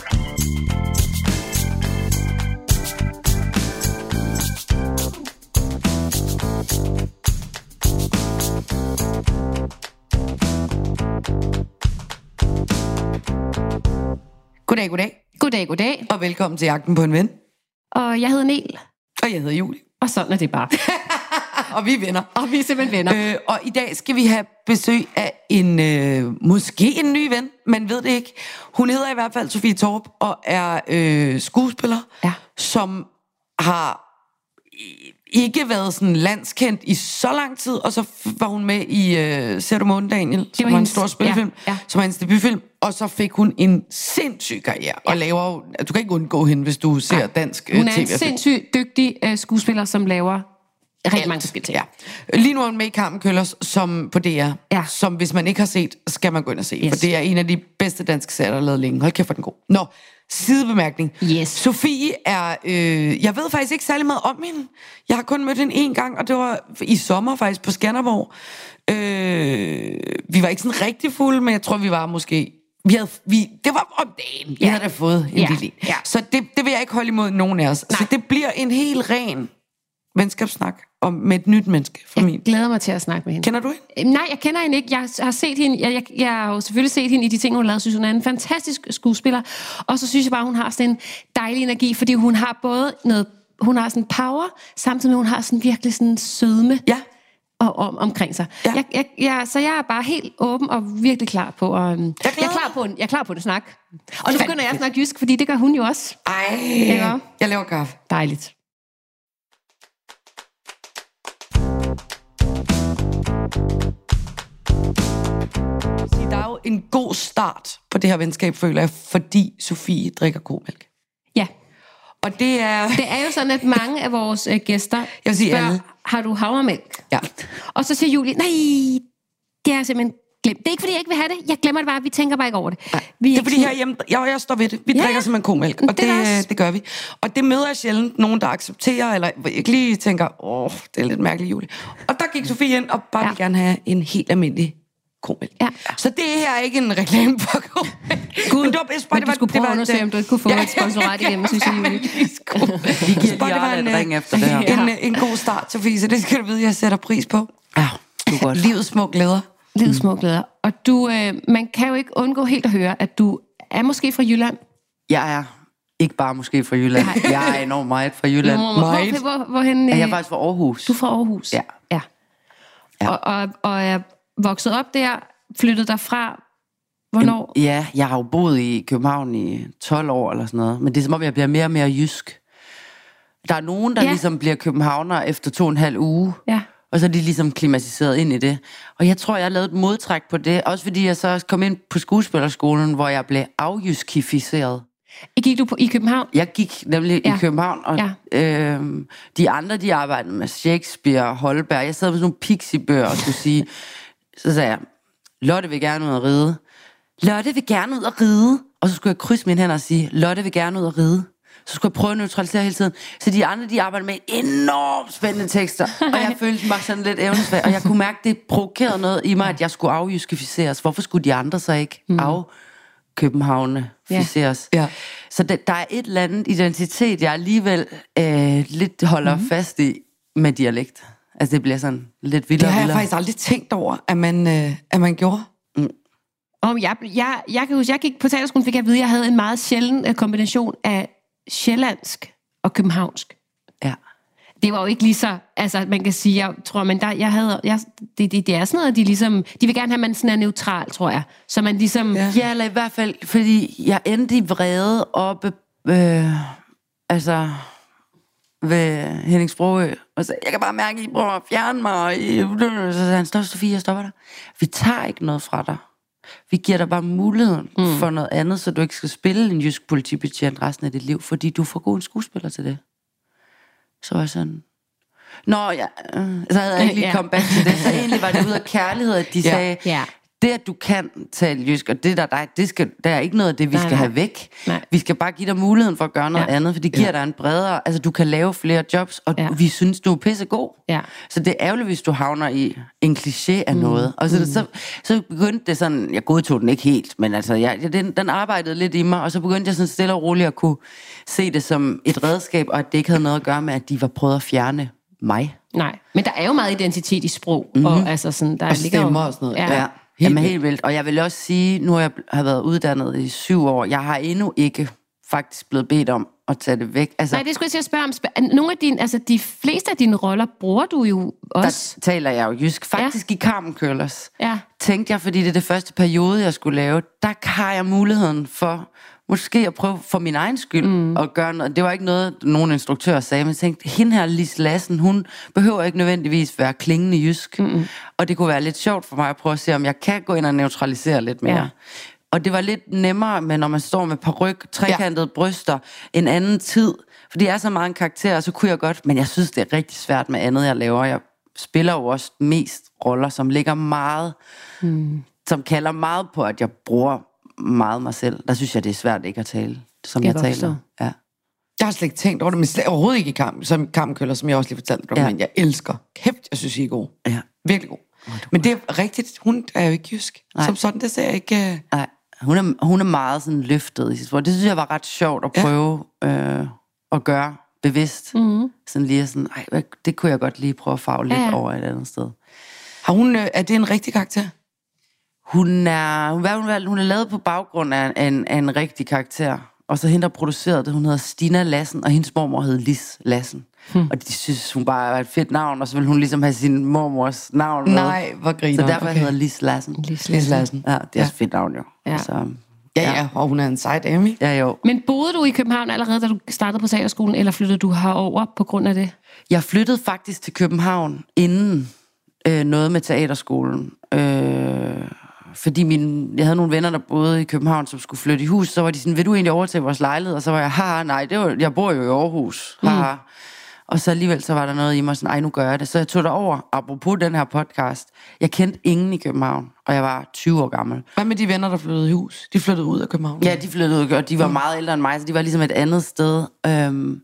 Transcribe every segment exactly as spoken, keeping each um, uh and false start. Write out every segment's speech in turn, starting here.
Goddag, goddag. Goddag, goddag. Og velkommen til Jagten på en ven. Og jeg hedder Nel. Og jeg hedder Julie. Og sådan er det bare. Og vi er venner. Og vi er simpelthen venner. Øh, og i dag skal vi have besøg af en, øh, måske en ny ven, man ved det ikke. Hun hedder i hvert fald Sofie Torp og er øh, skuespiller, ja. som har ikke været sådan landskendt i så lang tid, og så var hun med i øh, Ser du månen, Daniel, som var, var en stor spillefilm, ja, ja. som var hendes debutfilm, og så fik hun en sindssyg karriere, ja. og laver jo, du kan ikke undgå hende, hvis du ser ja. dansk øh, Hun er T V. en sindssygt dygtig øh, skuespiller, som laver rigtig mange forskellige ting. Ja. Lige nu er hun med i Carmen Køllers, som på D R, ja. som hvis man ikke har set, skal man gå ind og se, yes. for det er en af de bedste danske serier, der er lavet længe. Hold kæft, for den god. Nå, sidebemærkning. Yes. Sofie er, øh, jeg ved faktisk ikke særlig meget om hende. Jeg har kun mødt hende en gang, og det var i sommer faktisk på Skanderborg. Øh, vi var ikke sådan rigtig fulde, men jeg tror, vi var måske... Vi havde, vi, det var om dagen. Vi ja. havde da fået en ja. lille en. Ja. Så det, det vil jeg ikke holde imod nogen af os. Nej. Så det bliver en helt ren venskabssnak om, med et nyt menneske for jeg min. Jeg glæder mig til at snakke med hende. Kender du hende? Nej, jeg kender hende ikke. Jeg har set hende. Jeg, jeg, jeg har jo selvfølgelig set hende i de ting, hun har lavet. Synes, hun er en fantastisk skuespiller. Og så synes jeg bare, hun har sådan en dejlig energi, fordi hun har både noget, hun har sådan power, samtidig med, hun har sådan virkelig sådan sødme. Ja. Og om, omkring sig. Ja. Jeg, jeg, jeg, så jeg er bare helt åben og virkelig klar på. Og, jeg, er jeg er klar på en, jeg er klar på en snak. Og nu begynder jeg at snakke jysk, fordi det gør hun jo også. Ej, ja. jeg laver kaffe. Dejligt. Der er jo en god start på det her venskab, føler jeg, fordi Sofie drikker komælk. Ja. Og det er... Det er jo sådan, at mange af vores øh, gæster jeg vil sige spørger, alle. Har du havremælk? Ja. Og så siger Julie, nej, det er simpelthen glemt. Det er ikke, fordi jeg ikke vil have det. Jeg glemmer det bare, vi tænker bare ikke over det. Vi det er fordi herhjemme, jeg, jeg står ved det. Vi ja, drikker simpelthen komælk, og det, det, det gør vi. Og det møder jeg sjældent nogen, der accepterer, eller jeg lige tænker, åh, det er lidt mærkeligt, Julie. Og der gik Sofie ind, og bare ja. vil gerne have en helt almindelig komælk. Ja. Så det her er ikke en reklame for komælk. Gud, men, det var, men det du var, skulle prøve at undersøge, om du ikke kunne få ja, et sponsorat igennem, synes jeg. Vi giver lige Arne et ring efter det her. En, en, en god start, Sofie, så det skal du vide, jeg sætter pris på. Ja, du godt. Livets små glæder. Livets små glæder. Og du, øh, man kan jo ikke undgå helt at høre, at du er måske fra Jylland. Jeg er ikke bare måske fra Jylland. Jeg er enormt meget fra Jylland. Hvor, hvor, hvor, hvorhen, øh, jeg er faktisk fra Aarhus. Du er fra Aarhus? Ja. ja. ja. Og, og, og er vokset op der, flyttet derfra. Hvornår? Ja, jeg har jo boet i København i tolv år eller sådan noget. Men det er som om, jeg bliver mere og mere jysk. Der er nogen, der ja. ligesom bliver københavner efter to og en halv uge. Ja. Og så er de ligesom klimatiseret ind i det. Og jeg tror, jeg har lavet et modtræk på det. Også fordi jeg så kom ind på skuespillerskolen, hvor jeg blev afjyskificeret. Gik du på, i København? Jeg gik nemlig ja. i København. Og ja. øh, de andre, de arbejdede med Shakespeare og Holberg. Jeg sad med sådan nogle pixie-bøger og skulle sige... Så sagde jeg, Lotte vil gerne ud at ride. Lotte vil gerne ud at ride. Og så skulle jeg krydse mine hænder og sige, Lotte vil gerne ud at ride. Så skulle jeg prøve at neutralisere hele tiden. Så de andre, de arbejder med enormt spændende tekster. Og jeg følte mig sådan lidt evnesvag. Og jeg kunne mærke, det provokerede noget i mig, at jeg skulle afjyskificeres. Hvorfor skulle de andre så ikke mm. afkøbenhavneficeres? Ja. Ja. Så det, der er et eller andet identitet, jeg alligevel øh, lidt holder mm. fast i med dialekt. Altså det bliver sådan lidt vildere. Det har jeg faktisk aldrig tænkt over, at man, øh, at man gjorde. Mm. Og jeg, jeg, jeg kan huske, jeg gik på teaterskolen, fik jeg at vide, at jeg havde en meget sjælden uh, kombination af sjællandsk og københavnsk. Ja. Det var jo ikke lige så, altså man kan sige, jeg tror, men der, jeg havde, jeg, det, det, det er sådan noget, de ligesom, de vil gerne have, at man sådan er neutral, tror jeg. Så man ligesom... Ja, ja eller i hvert fald, fordi jeg endte i vrede oppe, øh, altså... ved Henning Sprogø, og så jeg kan bare mærke, at I prøver at fjerne mig, og I... så sagde han, stop Sofie, jeg stopper dig. Vi tager ikke noget fra dig. Vi giver dig bare muligheden mm. for noget andet, så du ikke skal spille en jysk politibetjent resten af dit liv, fordi du er for god en skuespiller til det. Så var jeg sådan... Nå, ja, øh, så havde jeg ikke lige ja. kommet back til det. Så egentlig var det ud af kærlighed, at de ja. sagde, ja. det, at du kan tale jysk, og det der, der, det skal, der er ikke noget af det, vi nej, skal nej. have væk. Nej. Vi skal bare give dig muligheden for at gøre noget Ja. andet, for det giver Ja. dig en bredere... Altså, du kan lave flere jobs, og Ja. vi synes, du er pissegod. Ja. Så det er ærgerligt, hvis du havner i en kliché af mm. noget. Og så, mm. så, så begyndte det sådan... Jeg godtog den ikke helt, men altså, jeg, den, den arbejdede lidt i mig, og så begyndte jeg sådan stille og roligt at kunne se det som et redskab, og at det ikke havde noget at gøre med, at de var prøvet at fjerne mig. Nej, men der er jo meget identitet i sprog, mm-hmm. og altså sådan, der Og ligger jo- stemmer og sådan noget. Ja. Ja, Helt Jamen, vildt. helt vildt. Og jeg vil også sige, nu har jeg har været uddannet i syv år, jeg har endnu ikke faktisk blevet bedt om at tage det væk. Altså, Nej, det skulle jeg til at spørge om. Sp- Nogle af dine, altså de fleste af dine roller bruger du jo også. der taler jeg jo jysk. Faktisk ja. i Carmen Køllers. Ja. Tænkte jeg, fordi det er det første periode, jeg skulle lave, der har jeg muligheden for måske at prøve for min egen skyld mm. at gøre noget. Det var ikke noget, nogen instruktør sagde, men jeg tænkte, hende her, Lis Lassen, hun behøver ikke nødvendigvis være klingende jysk. Mm. Og det kunne være lidt sjovt for mig at prøve at se, om jeg kan gå ind og neutralisere lidt mere. Ja. Og det var lidt nemmere, men når man står med paryk, trekantede ja. bryster, en anden tid, for det er så meget en karakter, så kunne jeg godt, men jeg synes, det er rigtig svært med andet, jeg laver. Jeg spiller jo også mest roller, som ligger meget, mm. som kalder meget på, at jeg bruger meget mig selv. Der synes jeg, det er svært ikke at tale, som jeg, jeg taler. Ja. Jeg har slet ikke tænkt over det, men slet, overhovedet ikke i kamp, som Kammenkøller, som jeg også lige fortalte dig om, Ja. men jeg elsker. Kæft, jeg synes, I er gode. Ja. Virkelig god. Men det er rigtigt, hun er jo ikke jysk. Nej. Som sådan, det ser jeg ikke... Uh... Nej, hun er, hun er meget sådan løftet i sit sprog. Det synes jeg var ret sjovt at prøve ja. øh, at gøre bevidst. Mm. Sådan lige sådan, ej, hvad- det kunne jeg godt lige prøve at farve lidt Ja, ja. over et andet sted. Har hun, øh, er det en rigtig karakter? Hun er, hvad hun, valgt? Hun er lavet på baggrund af en, af en rigtig karakter. Og så hende, der producerede det, hun hedder Stina Lassen, og hendes mormor hed Lis Lassen. Hmm. Og de synes, hun bare er et fedt navn, og så vil hun ligesom have sin mormors navn med. Nej, hvor griner. Så derfor okay. hedder Lis Lassen. Lis Lis Lassen. Ja, det er ja. et fedt navn jo. Ja. Så, Ja, ja, og hun er en sej dame, ikke? ja, jo. Men boede du i København allerede, da du startede på teaterskolen, eller flyttede du herover på grund af det? Jeg flyttede faktisk til København inden øh, noget med teaterskolen. Øh, fordi min, jeg havde nogle venner, der boede i København, som skulle flytte i hus. Så var de sådan, vil du egentlig overtage vores lejlighed? Og så var jeg, haha, nej, det var, jeg bor jo i Aarhus. Haha. Mm. Og så alligevel så var der noget i mig, sådan, ej, nu gør jeg det. Så jeg tog derover, apropos den her podcast. Jeg kendte ingen i København, og jeg var tyve år gammel. Hvad med de venner, der flyttede i hus? De flyttede ud af København? Ja, de flyttede ud, og de var meget ældre end mig, så de var ligesom et andet sted. Øhm,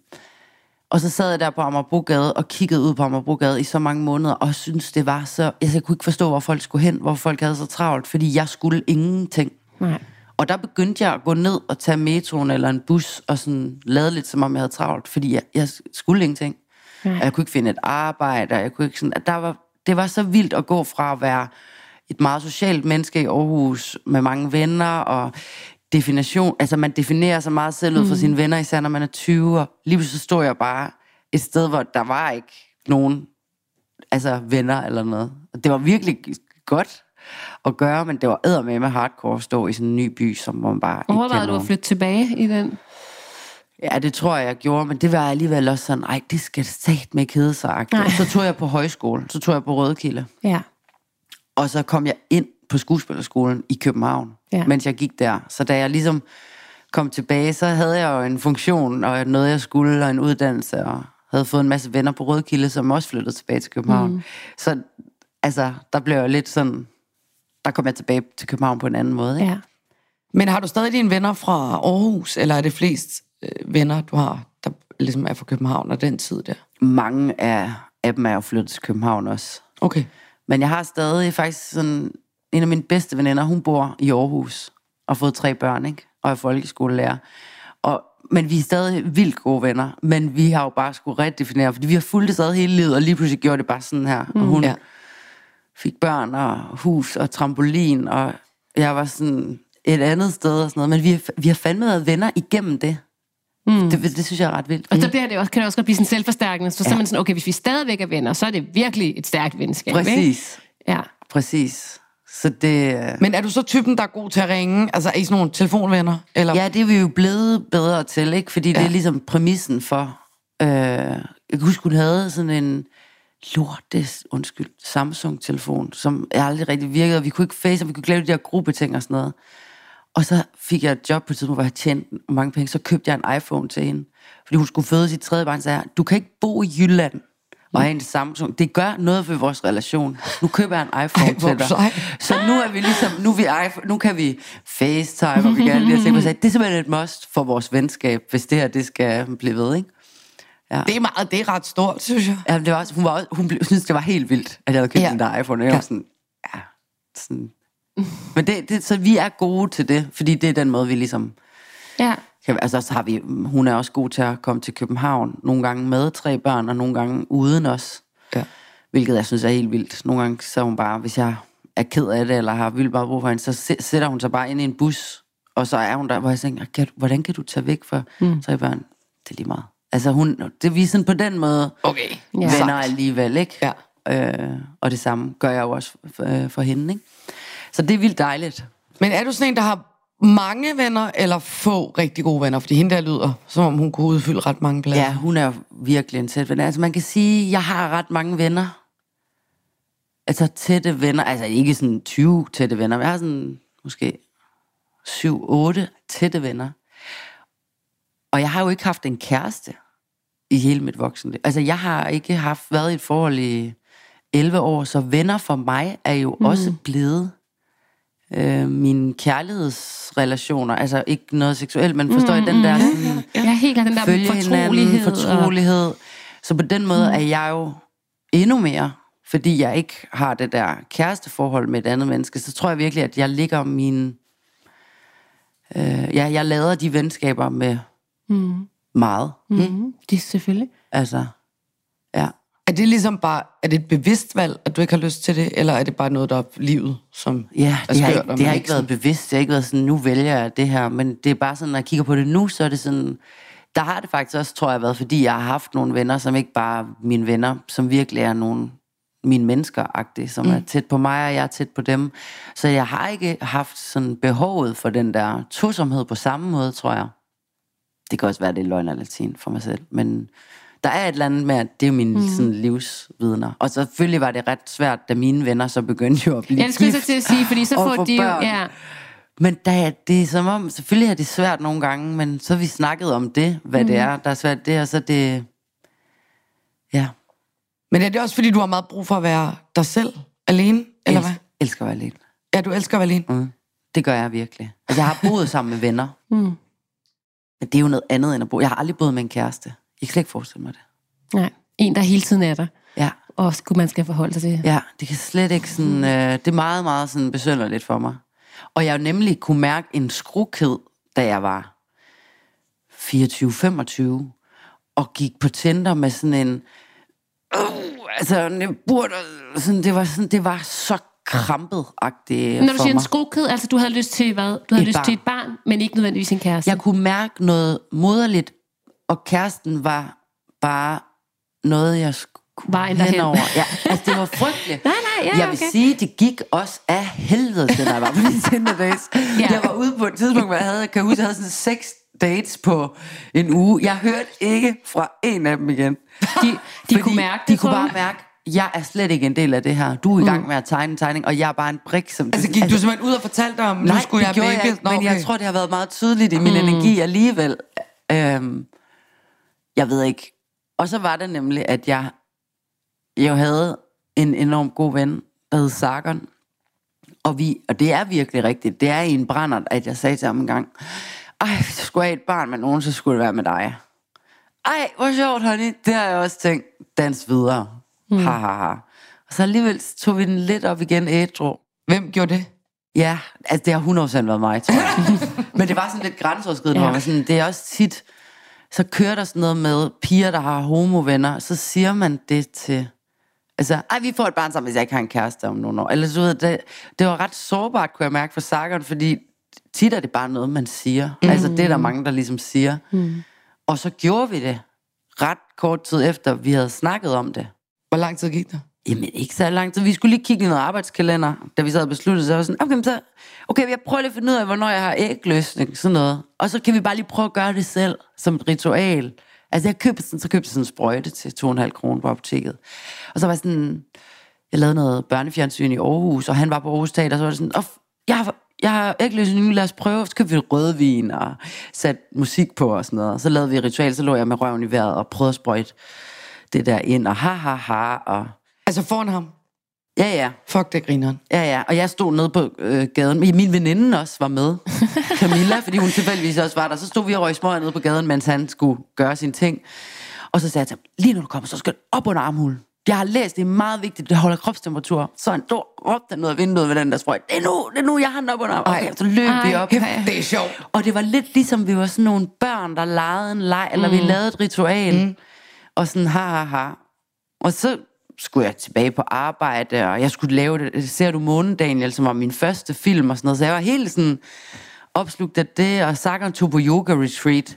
og så sad jeg der på Amagerbrogade og kiggede ud på Amagerbrogade i så mange måneder, og syntes, det var så... Altså, jeg kunne ikke forstå, hvor folk skulle hen, hvor folk havde så travlt, fordi jeg skulle ingenting. Nej. Og der begyndte jeg at gå ned og tage metroen eller en bus, og sådan lade lidt, som om jeg havde travlt, fordi jeg, jeg skulle ingenting. Nej. Jeg kunne ikke finde et arbejde, og jeg kunne ikke sådan... At der var, det var så vildt at gå fra at være et meget socialt menneske i Aarhus, med mange venner, og definition... Altså, man definerer sig meget selv ud fra mm. sine venner, især når man er tyve, og lige pludselig så stod jeg bare et sted, hvor der var ikke nogen altså venner eller noget. Og det var virkelig godt at gøre, men det var eddermame hardcore at stå i sådan en ny by, som man bare ikke Overvejede kender du at nogen. flytte tilbage i den? Ja, det tror jeg, jeg gjorde, men det var alligevel også sådan, ej, det skal satme ikke hedde sig. Så tog jeg på højskole, så tog jeg på Rødekilde, Ja. og så kom jeg ind på skuespillerskolen i København, Ja. mens jeg gik der. Så da jeg ligesom kom tilbage, så havde jeg jo en funktion, og noget jeg skulle, og en uddannelse, og havde fået en masse venner på Rødekilde, som også flyttede tilbage til København. Mm. Så altså, der blev jeg lidt sådan, der kom jeg tilbage til København på en anden måde, ikke? Ja. Men har du stadig dine venner fra Aarhus, eller er det flest øh, venner, du har, der ligesom er fra København og den tid der? Mange af, af dem er jo flyttet til København også. Okay. Men jeg har stadig faktisk sådan... En af mine bedste veninder, hun bor i Aarhus. Og har fået tre børn, ikke? Og er folkeskolelærer. Og, men vi er stadig vildt gode venner. Men vi har jo bare skulle redefinere, fordi vi har fulgt det stadig hele livet, og lige pludselig gjorde det bare sådan her. Mm, og hun ja. fik børn og hus og trampolin, og jeg var sådan et andet sted og sådan noget. Men vi har, vi har fandme været venner igennem det. Mm. Det, det synes jeg er ret vildt. Og så bliver det også, kan det også godt blive sådan selvforstærkende. Så, ja. så er man sådan, okay, hvis vi stadigvæk er venner, så er det virkelig et stærkt venskab. Præcis. Ikke? Ja. Præcis. Så det... Men er du så typen, der er god til at ringe? Altså, er I sådan nogle telefonvenner? Eller? Ja, det er vi jo blevet bedre til, ikke? Fordi ja. det er ligesom præmissen for... Øh, jeg kan huske, hun havde sådan en lortes, undskyld, Samsung-telefon, som jeg aldrig rigtig virkede, og vi kunne ikke face, og vi kunne ikke lave de der gruppeting og sådan noget. Og så fik jeg et job på et tidspunkt, hvor jeg tjente mange penge, så købte jeg en iPhone til hende. Fordi hun skulle føde sit tredje barn, så sagde jeg, du kan ikke bo i Jylland og have en Samsung. Det gør noget for vores relation. Nu køber jeg en iPhone Ej, til dig. Så nu er vi ligesom, nu, er vi iPhone, nu kan vi FaceTime, og vi kan alle de her ting. Det er simpelthen et must for vores venskab, hvis det her, det skal blive ved, ikke? Ja. Det er meget, det er ret stort, synes jeg. Ja, det var også, hun, var også, hun blev, synes, det var helt vildt, at jeg havde købt Ja. den der iPhone. Og jeg Ja. var sådan, ja, sådan. Men det, det, så vi er gode til det, fordi det er den måde, vi ligesom... Ja. Kan, altså, så har vi, hun er også god til at komme til København, nogle gange med tre børn, og nogle gange uden os. Ja. Hvilket jeg synes er helt vildt. Nogle gange så er hun bare, hvis jeg er ked af det, eller har vildt bare brug for hende, så sætter hun sig bare ind i en bus, og så er hun der, hvor jeg tænker, kan du, hvordan kan du tage væk for mm. tre børn? Det er lige meget. Altså hun, det vi sådan på den måde Okay. Ja. venner alligevel, ikke? Ja. Øh, og det samme gør jeg jo også for, øh, for hende, ikke? Så det er vildt dejligt. Men er du sådan en, der har mange venner, eller få rigtig gode venner? Fordi hende der lyder, som om hun kunne udfylde ret mange pladser. Ja, hun er jo virkelig en tæt ven. Altså man kan sige, at jeg har ret mange venner. Altså tætte venner. Altså ikke sådan tyve tætte venner. Men jeg har sådan måske syv otte tætte venner. Og jeg har jo ikke haft en kæreste i hele mit voksenliv. Altså jeg har ikke haft været i et forhold i elleve år, så venner for mig er jo mm. også blevet øh, mine kærlighedsrelationer. Altså ikke noget seksuelt, men forstår mm, I den der sådan, Ja, helt klart den der følge fortrolighed. hinanden, fortrolighed. Så på den måde er jeg jo endnu mere, fordi jeg ikke har det der kæresteforhold med et andet menneske, så tror jeg virkelig, at jeg ligger min... Øh, ja, jeg lader de venskaber med Mm. meget. Mm. Det er selvfølgelig. Altså, ja. Er det ligesom bare, er det et bevidst valg, at du ikke har lyst til det, eller er det bare noget, der er livet, som Ja, er det har, skørt, ikke, og det man har ikke været bevidst. Det har ikke været sådan, nu vælger jeg det her. Men det er bare sådan, når jeg kigger på det nu, så er det sådan... Der har det faktisk også, tror jeg, været, fordi jeg har haft nogle venner, som ikke bare er mine venner, som virkelig er nogle mine mennesker-agtige, som mm. er tæt på mig, og jeg er tæt på dem. Så jeg har ikke haft sådan behovet for den der tosomhed på samme måde, tror jeg. Det kan også være, det er løgn og latin for mig selv. Men der er et eller andet med, at det er mine mm. sådan, livsvidner. Og selvfølgelig var det ret svært, da mine venner så begyndte jo at blive Ja, det skulle jeg så til at sige, fordi så får de jo... Ja. Men der, det er som om, selvfølgelig er det svært nogle gange, men så har vi snakket om det, hvad mm. det er, der er svært det, og så det... Ja. Men er det også, fordi du har meget brug for at være dig selv, alene, eller hvad? Jeg elsker at være alene. Ja, du elsker at være alene. Mm. Det gør jeg virkelig. Altså, jeg har boet sammen med venner. Mm. Men det er jo noget andet end at bo. Jeg har aldrig boet med en kæreste. Jeg kan slet ikke forestille mig det. Nej, en der hele tiden er der. Ja. Og man skal forholde sig til. Ja, det kan slet ikke sådan... Øh, det er meget, meget sådan besynderligt for mig. Og jeg nemlig kunne mærke en skrukhed, da jeg var fireogtyve femogtyve, og gik på Tinder med sådan en... Øh, altså, en burde, sådan, det, var sådan, det var så krampet-agtigt. Når du siger en skrukhed, altså du havde lyst til hvad? Du havde Et lyst barn. til et barn, men ikke nødvendigvis en kæreste. Jeg kunne mærke noget moderligt, og kæresten var bare noget, jeg skulle Vejen derhen. henover. Ja, altså det var frygteligt. Nej, nej, ja, jeg vil okay. sige, det gik også af helvede til, når jeg var på de Tinder dates. Ja. Jeg var ude på et tidspunkt, hvor jeg havde, kan jeg huske, jeg havde sådan seks dates på en uge. Jeg hørte ikke fra en af dem igen. De, de kunne mærke det, De kunne tror bare jeg. mærke, jeg er slet ikke en del af det her. Du er i gang med at tegne en tegning, og jeg er bare en brik, som... Altså gik du simpelthen ud og fortalte om, nu Nej, skulle det jeg gjorde baby? jeg ikke, Nå, men okay. jeg tror, det har været meget tydeligt i min mm. energi alligevel. Øhm, jeg ved ikke. Og så var det nemlig, at jeg, jeg havde en enormt god ven, der hed Sargon. Og, vi, og det er virkelig rigtigt. Det er i en brændert, at jeg sagde til ham en gang, ej, hvis jeg skulle have et barn med nogen, så skulle det være med dig. Ej, hvor sjovt, honey. Det har jeg også tænkt, dans videre. Mm. Ha, ha, ha. Og så alligevel tog vi den lidt op igen ædru. Hvem gjorde det? Ja, altså det har hundrede procent været mig, tror jeg. Men det var sådan lidt grænseoverskridende, ja. Hvor sådan, det er også tit, så kører der sådan noget med piger, der har homovenner, så siger man det til, altså, ej, vi får et barn sammen, hvis jeg ikke har en kæreste om nogle år. Eller så ved, det, det var ret sårbart, kunne jeg mærke for Sargon, fordi tit er det bare noget, man siger. Mm. Altså det er der mange, der ligesom siger. Mm. Og så gjorde vi det ret kort tid efter, vi havde snakket om det. Hvor lang tid gik der? Jamen, ikke så lang tid. Vi skulle lige kigge i noget arbejdskalender, da vi sad og besluttede, så var sådan, okay, så, okay, jeg prøver lige at finde ud af, hvornår jeg har ægløsning, sådan noget. Og så kan vi bare lige prøve at gøre det selv, som et ritual. Altså, jeg købte sådan, så købte jeg sådan en sprøjte til to og en halv kroner på apoteket. Og så var sådan, jeg lavede noget børnefjernsyn i Aarhus, og han var på Aarhus Teater, og så var det sådan, oh, jeg har, jeg har ægløsning, lad os prøve. Så købte vi rødvin og satte musik på og sådan noget. Og så lavede vi et ritual, så lå jeg med røven i vejret og prøvede at sprøjte det der ind, og ha, ha, ha, og... Altså foran ham? Ja, ja. Fuck, det grineren. Ja, ja, og jeg stod nede på øh, gaden. Min veninde også var med, Camilla, fordi hun tilfældigvis også var der. Så stod vi og røg smøger nede på gaden, mens han skulle gøre sine ting. Og så sagde jeg til ham, lige når du kommer, så skal du op under armhulen. Jeg har læst, det er meget vigtigt, det holder kropstemperatur. Så han stod råbte han ud af vinduet ved den der sprøjt. Det er nu, det er nu, jeg har den op under armhulen. Okay, så løb Ej, vi op. Ej. Det er sjovt. Og det var lidt ligesom, vi var sådan nogle børn, der legede en leg, eller mm. vi lavede et ritual. Mm. Og sådan, ha, ha, ha. Og så skulle jeg tilbage på arbejde, og jeg skulle lave det. Ser du Månen, Daniel, som var min første film og sådan noget. Så jeg var helt sådan opslugt af det, og Sagan tog på yoga retreat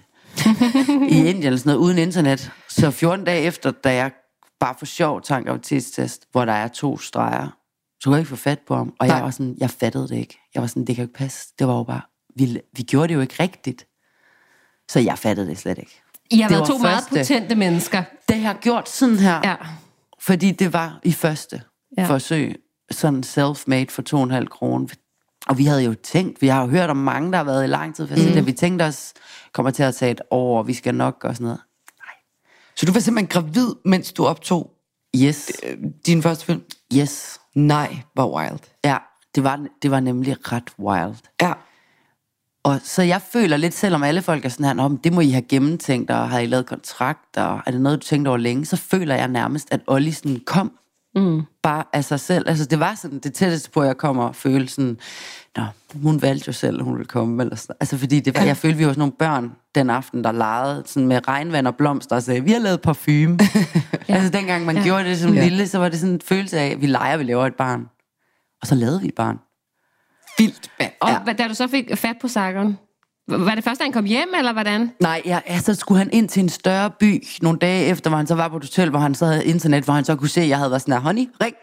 i Indien, sådan noget, uden internet. Så fjorten dage efter, da jeg bare for sjov tager en graviditetstest, hvor der er to streger, så kunne jeg ikke få fat på ham. Og Nej. jeg var sådan, jeg fattede det ikke. Jeg var sådan, det kan jo ikke passe. Det var jo bare, vi, vi gjorde det jo ikke rigtigt. Så jeg fattede det slet ikke. I har været to første, meget potente mennesker. Det har gjort sådan her. Ja. Fordi det var i første ja. forsøg, sådan self-made for to og en halv kroner. Og vi havde jo tænkt, vi har jo hørt om mange, der har været i lang tid, for mm. det, vi tænkte os, kommer til at tage et år, og vi skal nok og sådan noget. Nej. Så du var simpelthen gravid, mens du optog yes. din første film? Yes. Nej, hvor wild. Ja, det var, det var nemlig ret wild. Ja. Og så jeg føler lidt, selvom alle folk er sådan her, det må I have gennemtænkt, og har I lavet kontrakt, og er det noget, du tænkte over længe, så føler jeg nærmest, at Olli sådan kom mm. bare af sig selv. Altså det var sådan det tætteste på, at jeg kommer og føle sådan, nå, hun valgte jo selv, at hun ville komme. Eller sådan. Altså fordi det var, jeg følte, vi var sådan nogle børn den aften, der legede sådan med regnvand og blomster og sagde, vi har lavet parfume. ja. Altså dengang man ja. gjorde det som ja. lille, så var det sådan en følelse af, at vi leger, vi laver et barn. Og så lavede vi et barn. Vildt mand. Og ja. da du så fik fat på Sagan, var det først, da han kom hjem, eller hvordan? Nej, ja, ja, så skulle han ind til en større by nogle dage efter, hvor han så var på et hotel, hvor han så havde internet, hvor han så kunne se, at jeg havde været sådan her, honey, ring.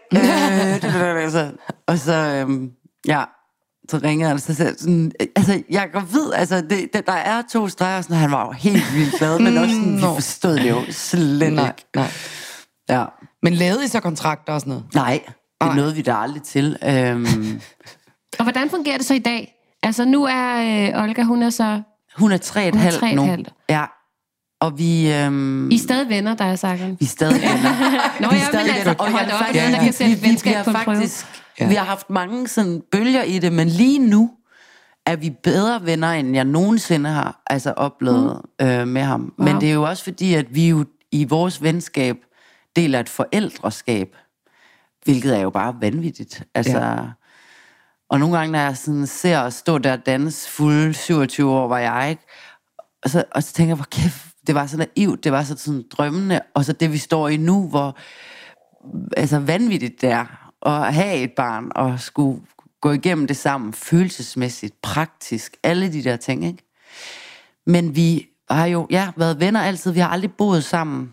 øh, og så, øhm, ja, så ringede han, og så sagde sådan, altså, jeg er gravid, altså, det, det, der er to streger, sådan, han var jo helt vildt glad, men også sådan, vi forstod det jo slet nej, ikke. Nej. Ja. Men lavede I så kontrakter og sådan noget? Nej, det nåede vi da aldrig til. Øhm, Og hvordan fungerer det så i dag? Altså nu er øh, Olga, hun er så... Hun er tre et halvt nu. Halvt. Ja. Og vi... Øhm, I er stadig venner, der er sagt. Vi er stadig venner. Nå, vi er stadig venner. Og hold op, ja, der kan sætte venskab på en prøve. Ja. Vi har haft mange sådan bølger i det, men lige nu er vi bedre venner, end jeg nogensinde har altså oplevet mm. øh, med ham. Wow. Men det er jo også fordi, at vi jo i vores venskab deler et forældreskab, hvilket er jo bare vanvittigt. Altså... Ja. Og nogle gange, når jeg sådan ser os stå der og danse fulde syvogtyve år, var jeg ikke. Og så, og så tænker jeg, hvor kæft, det var så naivt, det var så sådan drømmende. Og så det, vi står i nu, hvor altså vanvittigt det er at have et barn, og skulle gå igennem det sammen, følelsesmæssigt, praktisk, alle de der ting, ikke? Men vi har jo, ja, været venner altid, vi har aldrig boet sammen.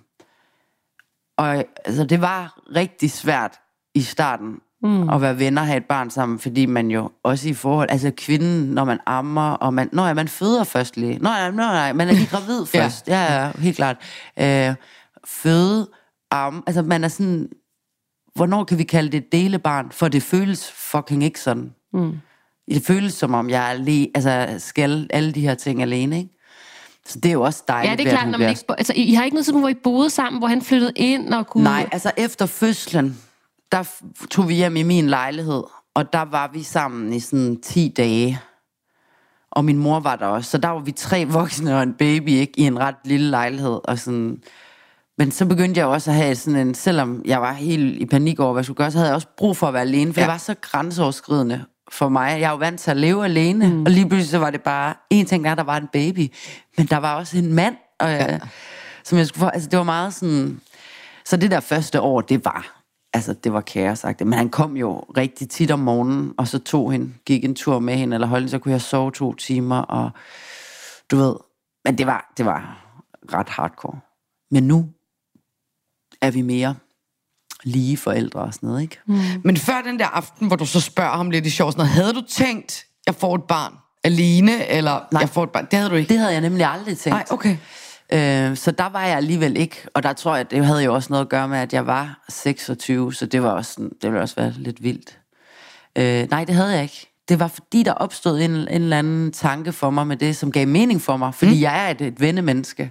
Og altså, det var rigtig svært i starten, Mm. at være venner og have et barn sammen, fordi man jo også i forhold, altså kvinden, når man ammer, og man, når man føder først lige, nå ja, nej, man er lige gravid først, ja, ja, helt klart, øh, føde, am, altså man er sådan, hvornår kan vi kalde det et delebarn, for det føles fucking ikke sådan. Mm. Det føles som om, jeg er lige, altså skal alle de her ting alene, ikke? Så det er jo også dejligt. Ja, det er klart, når man ikke, altså I har ikke noget sådan, hvor I boede sammen, hvor han flyttede ind og kunne... Nej, altså efter fødslen, der tog vi hjem i min lejlighed, og der var vi sammen i sådan ti dage. Og min mor var der også. Så der var vi tre voksne og en baby, ikke, i en ret lille lejlighed. Og sådan. Men så begyndte jeg også at have sådan en, selvom jeg var helt i panik over, hvad jeg skulle gøre, så havde jeg også brug for at være alene, for ja. det var så grænseoverskridende for mig. Jeg er jo vant til at leve alene, mm. og lige pludselig så var det bare, en ting der, der var en baby, men der var også en mand, og, ja. som jeg skulle få, altså det var meget sådan, så det der første år, det var, altså, det var kaosagtigt. Men han kom jo rigtig tit om morgenen, og så tog hende, gik en tur med hende, eller holdt hende, så kunne jeg sove to timer, og du ved, men det var, det var ret hardcore. Men nu er vi mere lige forældre og sådan noget, ikke? Mm. Men før den der aften, hvor du så spørger ham lidt i sjov, sådan noget, havde du tænkt, jeg får et barn alene, eller Nej. jeg får et barn? Det havde du ikke? Det havde jeg nemlig aldrig tænkt. Nej, okay. Øh, så der var jeg alligevel ikke, og der tror jeg, det havde jo også noget at gøre med, at jeg var seksogtyve, så det var også sådan, det ville også være lidt vildt. Øh, nej, det havde jeg ikke. Det var fordi, der opstod en, en eller anden tanke for mig med det, som gav mening for mig, fordi mm. jeg er et, et vennemenneske.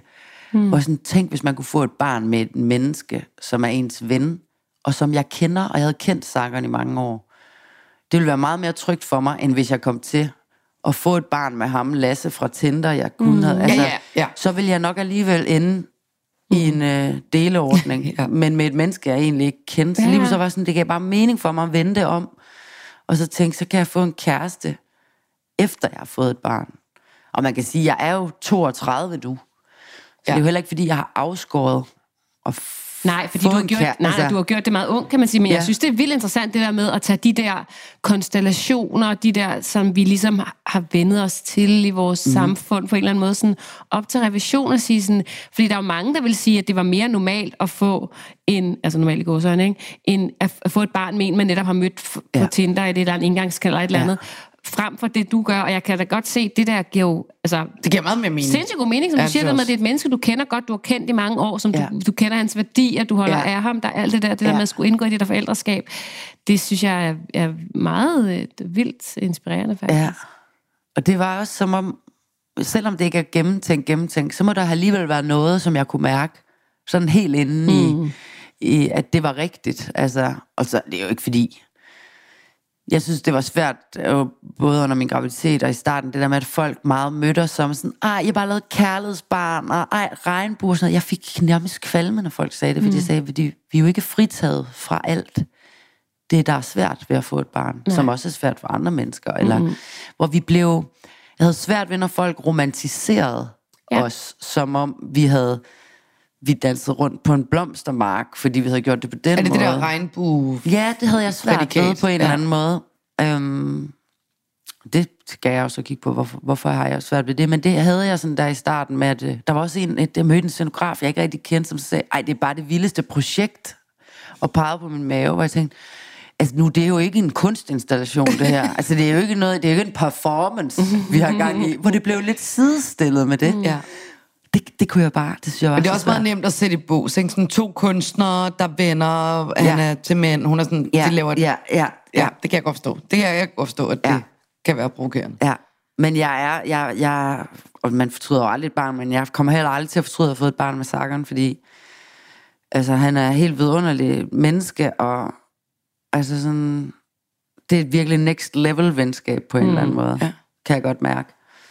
Mm. Og sådan, tænk, hvis man kunne få et barn med et menneske, som er ens ven, og som jeg kender, og jeg havde kendt sangeren i mange år. Det ville være meget mere trygt for mig, end hvis jeg kom til at få et barn med ham, Lasse fra Tinder, jeg kunne mm. have. Altså, ja, ja, ja. Så ville jeg nok alligevel ende mm. i en øh, deleordning, ja. Men med et menneske, jeg egentlig ikke kendte. Så lige så var sådan, det gav bare mening for mig at vende om, og så tænke, så kan jeg få en kæreste, efter jeg har fået et barn. Og man kan sige, jeg er jo toogtredive nu. Så ja. Det er jo heller ikke, fordi jeg har afskåret og Nej, fordi du har, gjort, nej, altså, du har gjort det meget ung, kan man sige. Men ja. Jeg synes, det er vildt interessant, det der med at tage de der konstellationer, de der, som vi ligesom har vendet os til i vores mm. samfund, på en eller anden måde, sådan, op til revision og sige sådan, fordi der er jo mange, der vil sige, at det var mere normalt at få en, altså normalt i gåsøjne, ikke? En, at, at få et barn med en, man netop har mødt f- ja. på Tinder, eller et eller andet engangskanal, eller et eller andet, ja. frem for det, du gør, og jeg kan da godt se, det der giver jo, altså... Det giver meget mere mening. Sindssygt god mening, som ja, du siger, det med, at det er et menneske, du kender godt, du har kendt i mange år, som ja. du, du kender hans værdier, du holder ja. af ham, der er alt det der, det ja. der med at skulle indgå i det der forældreskab, det synes jeg er, er meget øh, vildt inspirerende, faktisk. Ja, og det var også som om, selvom det ikke er gennemtænkt, gennemtænkt, så må der alligevel være noget, som jeg kunne mærke, sådan helt inde mm. i, i, at det var rigtigt, altså, og så, det er jo ikke fordi... Jeg synes, det var svært, både under min graviditet og i starten, det der med, at folk meget mødte os som sådan, ej, jeg har bare lavet kærlighedsbarn, og ej, regnbue og sådan noget. Jeg fik nærmest kvalme, når folk sagde det, fordi mm. de sagde, at vi er jo ikke fritaget fra alt det, der er svært ved at få et barn, nej. Som også er svært for andre mennesker, eller mm. hvor vi blev, jeg havde svært ved, når folk romantiserede ja. os, som om vi havde, vi dansede rundt på en blomstermark, fordi vi havde gjort det på den måde. Er det måde. Det der regnbue? Ja, det havde jeg svært ved på en ja. eller anden måde. Øhm, det skal jeg også kigge på, hvorfor, hvorfor har jeg svært ved det. Men det havde jeg sådan der i starten med, at der var også en, et, jeg mødte en scenograf, jeg ikke rigtig kendte, som sagde, ej, det er bare det vildeste projekt, og pegede på min mave, hvor jeg tænkte, altså nu, det er jo ikke en kunstinstallation, det her. Altså det er jo ikke noget, det er jo ikke en performance, vi har gang i, hvor det blev lidt sidestillet med det. Ja. Det, det kunne jeg bare, det synes jeg var. Men det er også meget nemt at sætte i bås, ikke? Sådan to kunstnere, der vender, ja. Han er til mænd, hun er sådan, ja. de laver det. Ja, ja, ja, det kan jeg godt forstå. Det kan jeg godt forstå, at ja. det kan være provokerende. Ja, men jeg er, jeg, jeg, og man fortryder jo aldrig et barn, men jeg kommer heller aldrig til at fortryde at have fået et barn med Sargon, fordi, altså han er helt vidunderlig menneske, og altså sådan, det er virkelig next level venskab på en mm. eller anden måde, ja. Kan jeg godt mærke.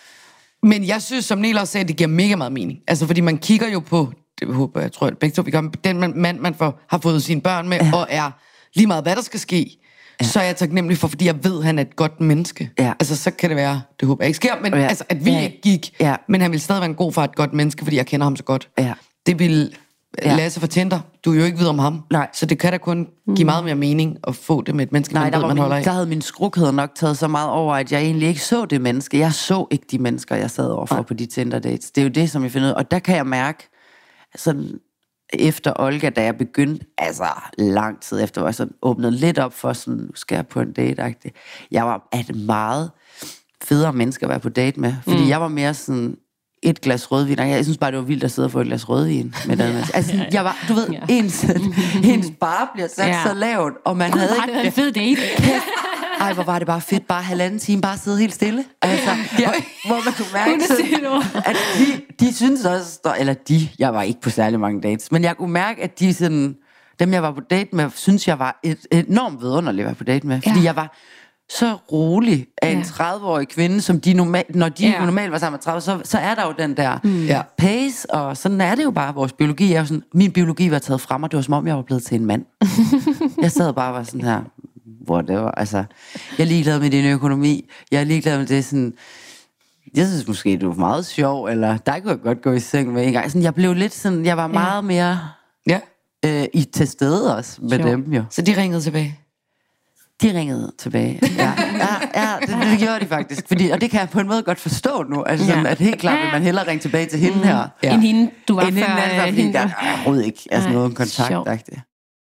Men jeg synes, som Niels også sagde, det giver mega meget mening. Altså, fordi man kigger jo på, det håber jeg, tror jeg, begge to, vi kommer, den mand, man får, har fået sine børn med, ja. Og er lige meget, hvad der skal ske, ja. Så er jeg taknemmelig for, fordi jeg ved, han er et godt menneske. Ja. Altså, så kan det være, det håber jeg ikke sker, men ja. Altså, at vi ja. Ikke gik, ja. Men han vil stadig være en god far, et godt menneske, fordi jeg kender ham så godt. Ja. Det vil ja. Lasse for Tinder, du er jo ikke ved om ham. Nej. Så det kan da kun give meget mere mening at få det med et menneske, nej, man ved, man min, holder af. Der havde min skrukhed nok taget så meget over, at jeg egentlig ikke så det menneske. Jeg så ikke de mennesker, jeg sad overfor ja. På de Tinder dates. Det er jo det, som jeg finder ud af. Og der kan jeg mærke, sådan efter Olga, da jeg begyndte, altså lang tid efter, hvor jeg sådan åbnede lidt op for sådan, nu skal jeg på en date-agtig. Jeg var et meget federe menneske at være på date med, fordi mm. jeg var mere sådan et glas rødvin. Jeg synes bare, det var vildt at sidde og få et glas rødvin med den. Altså, jeg var, du ved, ja. ens, ens bar bliver sat ja. Så lavt, og man havde ikke... Det en fed date. Ej, hvor var det bare fedt, bare halvanden time, bare sidde helt stille. Altså, ja. Og, hvor man kunne mærke, sådan, at de, de synes også, eller de, jeg var ikke på særlig mange dates, men jeg kunne mærke, at de sådan, dem jeg var på date med, synes jeg var et, et enormt vidunderligt at være på date med, fordi ja. Jeg var så rolig af en tredive-årig kvinde, som de normalt, når de ja. Normalt var sammen med tredive, så, så er der jo den der mm. pace, og sådan er det jo bare, vores biologi er jo sådan, min biologi var taget frem, og det var som om, jeg var blevet til en mand. Jeg sad bare og var sådan her, hvor det var, altså, jeg er ligeglad med din økonomi, jeg er ligeglad med det sådan, jeg synes måske, du var meget sjov, eller dig kunne jeg godt gå i seng med en gang. Sådan, jeg blev lidt sådan, jeg var meget ja. Mere ja. Øh, i til stede også med sjov. Dem jo. Så de ringede tilbage? De ringede tilbage. Ja, ja, ja det, det gjorde de faktisk. Fordi, og det kan jeg på en måde godt forstå nu. Altså sådan, ja. At helt klart vil man hellere ringe tilbage til hende her. Ja. End hende, du var end før. End hende, fordi der er overhovedet ikke altså noget kontaktagtigt.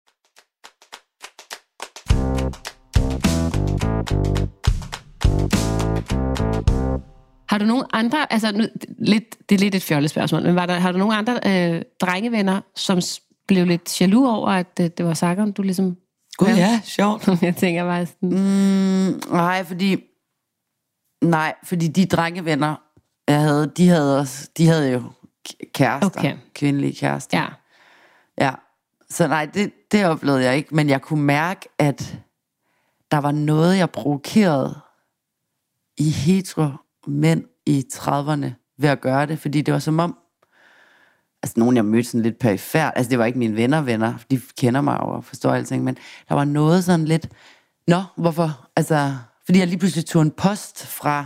Har du nogen andre, altså nu, lidt, det er lidt et fjollet spørgsmål, men var der, har du nogen andre øh, drengevenner, som blev lidt jaloux over, at øh, det var Sargon, du ligesom... Gud ja, sjovt. Jeg tænker bare sådan... Mm, nej, fordi... Nej, fordi de drengevenner, jeg havde, de havde, også, de havde jo kærester. Okay. Kvindelige kærester. Ja. Ja. Så nej, det, det oplevede jeg ikke. Men jeg kunne mærke, at der var noget, jeg provokerede i hetero mænd i trediverne ved at gøre det. Fordi det var som om, altså nogen jeg mødte sådan lidt perifært, altså det var ikke mine venner venner, de kender mig og forstår alting, men der var noget sådan lidt, nå, hvorfor? Altså, fordi jeg lige pludselig tog en post fra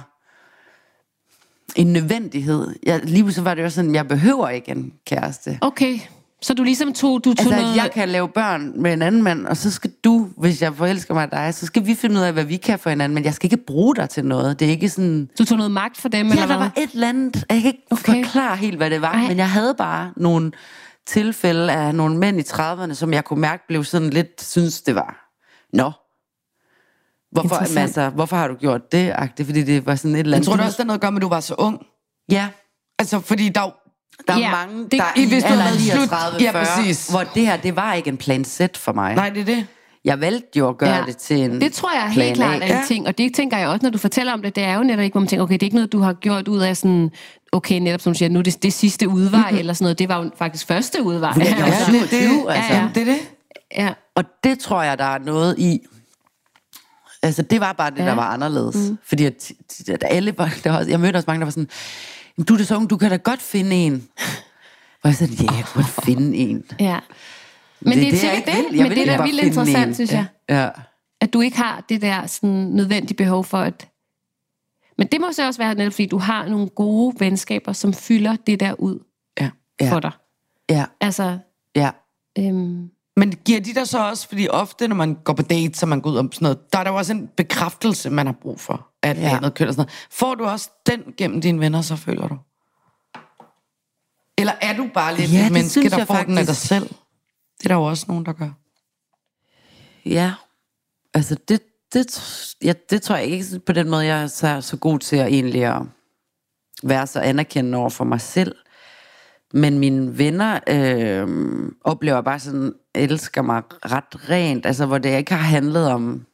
en nødvendighed. Jeg, lige pludselig var det jo sådan, jeg behøver ikke en kæreste. Okay, så du ligesom tog, du tog Altså, noget... at jeg kan lave børn med en anden mand, og så skal du, hvis jeg forelsker mig af dig, så skal vi finde ud af, hvad vi kan for hinanden, men jeg skal ikke bruge dig til noget. Det er ikke sådan... Du tog noget magt for dem, Ja, eller der hvad? var et eller andet, jeg kan ikke Okay. forklare helt, hvad det var, Ej. men jeg havde bare nogle tilfælde af nogle mænd i trediverne, som jeg kunne mærke blev sådan lidt, synes det var, nå, hvorfor, Interessant. altså, hvorfor har du gjort det, agtigt? Fordi det var sådan et eller Jeg andet... tror du også, der er noget at gøre med, at du var så ung? Ja, Altså, fordi der, der er Ja, mange, det- der I- i hvis du havde alderen været slut- niogtredive, Ja, fyrre, præcis. hvor det her, det var ikke en plan Z for mig. nej, det er det. Jeg valgte jo at gøre Ja. det til en Det tror jeg plan helt klart A. er en Ja. ting, og det tænker jeg også, når du fortæller om det, det er jo netop ikke, hvor man tænker, okay, det er ikke noget, du har gjort ud af sådan, okay, netop som du siger, nu er det, det sidste udvej, mm-hmm. eller sådan noget, det var jo faktisk første udvej. Ja, jeg var Ja, det, det, syvogtyve, altså. Ja, ja. det er det. Ja. Og det tror jeg, der er noget i. Altså, det var bare det, Ja. der var anderledes. Mm. Fordi at, at alle var, der var, jeg mødte også mange, der var sådan, du er det så ung, du kan da godt finde en. Og jeg sagde, ja, jeg kan godt finde en. Ja. Men det, det er jeg sikkert ikke det, vil. Jeg men vil det er ikke da bare vildt finde interessant, en. synes jeg. Ja. At du ikke har det der sådan, nødvendige behov for at... Men det må så også være netop, fordi du har nogle gode venskaber, som fylder det der ud Ja. Ja. for dig. Ja, Altså, ja. øhm, Men giver de der så også, fordi ofte, når man går på date, så man går ud om sådan noget, der er der jo også en bekræftelse, man har brug for, at Ja. ja. andet køn og sådan noget. Får du også den gennem dine venner, så føler du? Eller er du bare lidt Ja, et det menneske, synes der jeg får den af dig faktisk. selv? Det er der jo også nogen, der gør. Ja, altså det, det, ja, det tror jeg ikke på den måde, jeg er så, så god til at egentlig at være så anerkendende over for mig selv. Men mine venner øh, oplever bare sådan, elsker mig ret rent, altså hvor det ikke har handlet om...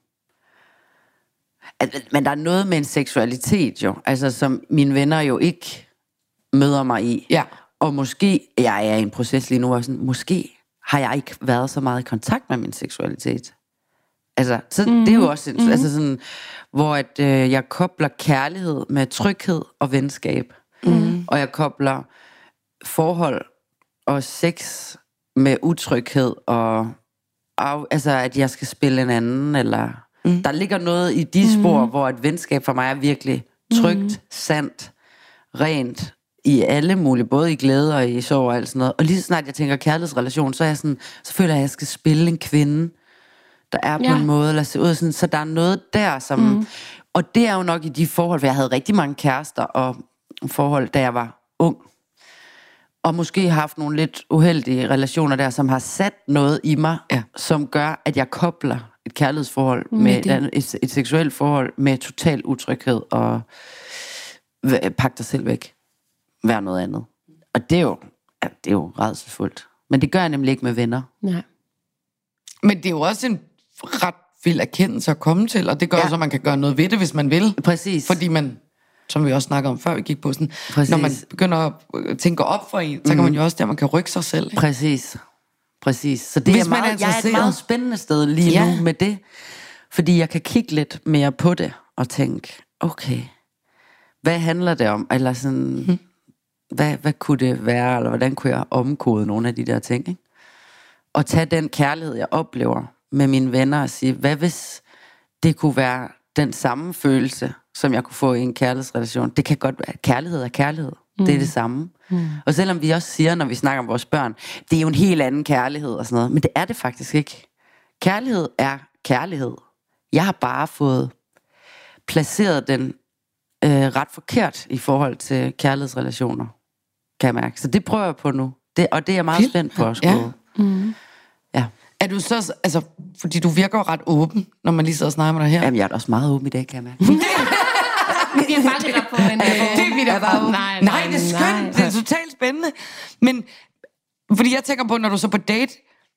At, men der er noget med en seksualitet jo, altså som mine venner jo ikke møder mig i. Ja. Og måske, jeg er i en proces lige nu, hvor sådan, måske har jeg ikke været så meget i kontakt med min seksualitet. Altså, så mm-hmm. det er jo også en, mm-hmm. altså sådan, hvor at, øh, jeg kobler kærlighed med tryghed og venskab. Mm-hmm. Og jeg kobler forhold og sex med utryghed og af, altså, at jeg skal spille en anden, eller mm. der ligger noget i de spor, mm-hmm. hvor et venskab for mig er virkelig trygt, mm-hmm. sandt, rent, i alle mulige, både i glæde og i sorg og alt sådan noget. Og lige så snart jeg tænker kærlighedsrelation, så er jeg sådan, så føler jeg, at jeg skal spille en kvinde, der er på Ja. en måde, eller se ud sådan, så der er noget der, som... Mm. Og det er jo nok i de forhold, for jeg havde rigtig mange kærester og forhold, da jeg var ung. Og måske har haft nogle lidt uheldige relationer der, som har sat noget i mig, Ja. som gør, at jeg kobler et kærlighedsforhold Med med, det. med et, et seksuelt forhold med total utryghed og v- pak dig selv væk. Vær noget andet. Og det er jo, ja, det er jo rædselsfuldt. Men det gør jeg nemlig ikke med venner. nej. Men det er jo også en ret vild erkendelse at komme til, og det gør Ja. ja. så, at man kan gøre noget ved det, hvis man vil. Præcis. Fordi man, som vi også snakkede om før, vi gik på sådan, Præcis. når man begynder at tænke op for en, så kan man jo også der, man kan rykke sig selv. Ikke? Præcis. Præcis. Så det Hvis er man er meget, jeg er et interesseret. meget spændende sted lige Ja. nu med det. Fordi jeg kan kigge lidt mere på det og tænke, okay, hvad handler det om? Eller sådan, hmm. hvad, hvad kunne det være? Eller hvordan kunne jeg omkode nogle af de der ting? Ikke? Og tage den kærlighed, jeg oplever med mine venner og sige, hvad hvis det kunne være den samme følelse, som jeg kunne få i en kærlighedsrelation? Det kan godt være, kærlighed er kærlighed. Mm. Det er det samme. Mm. Og selvom vi også siger, når vi snakker om vores børn, det er jo en helt anden kærlighed og sådan noget, men det er det faktisk ikke. Kærlighed er kærlighed. Jeg har bare fået placeret den øh, ret forkert i forhold til kærlighedsrelationer, kan jeg mærke. Så det prøver jeg på nu. Det, og det er jeg meget Vildt. spændt på at skulle. Ja. Mm. Ja. Er du så, altså, fordi du virker jo ret åben, når man lige sidder og snakker med dig her. Jamen, jeg er da også meget åben i dag, kan jeg mærke. Vi har fanget dig på en... Det er vi da bare Nej, nej, nej, det er skønt. nej. Det er totalt spændende. Men, fordi jeg tænker på, når du så på date,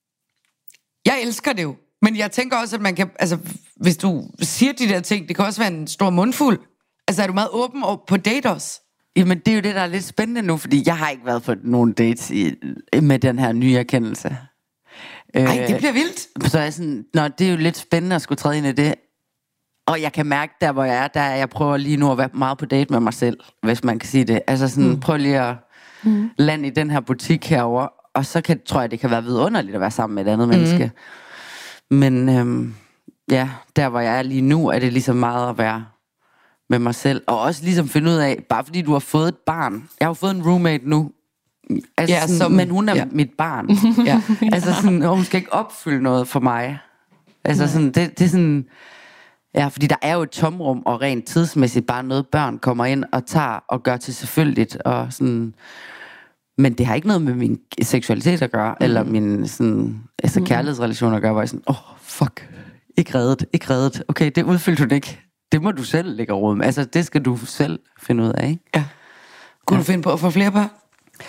jeg elsker det jo, men jeg tænker også, at man kan, altså, hvis du siger de der ting, det kan også være en stor mundfuld. Altså, er du meget åben på date også? Jamen, det er jo det, der er lidt spændende nu, fordi jeg har ikke været på nogen dates i, med den her nye erkendelse. Ej, det bliver vildt. Så er jeg sådan, nå, det er jo lidt spændende at skulle træde ind i det. Og jeg kan mærke, der hvor jeg er, der jeg prøver lige nu at være meget på date med mig selv, hvis man kan sige det. Altså sådan, mm. prøv lige at mm. lande i den her butik herover, og så kan, tror jeg, det kan være vidunderligt at være sammen med et andet mm. menneske. Men øhm, ja, der hvor jeg er lige nu, er det ligesom meget at være med mig selv. Og også ligesom finde ud af, bare fordi du har fået et barn. Jeg har jo fået en roommate nu. Altså ja, sådan, som, men hun er ja. mit barn. ja. Altså sådan, og hun skal ikke opfylde noget for mig. Altså sådan, det, det er sådan... Ja, fordi der er jo et tomrum, og rent tidsmæssigt bare noget, børn kommer ind og tager og gør til selvfølgeligt. Og sådan... Men det har ikke noget med min seksualitet at gøre, mm. eller min sådan, altså kærlighedsrelation at gøre, hvor jeg sådan, åh, oh, fuck, ikke reddet, ikke reddet. Okay, det udfyldte du ikke. Det må du selv lægge råd med. Altså, det skal du selv finde ud af, ikke? Ja. Kunne ja. du finde på at få flere børn?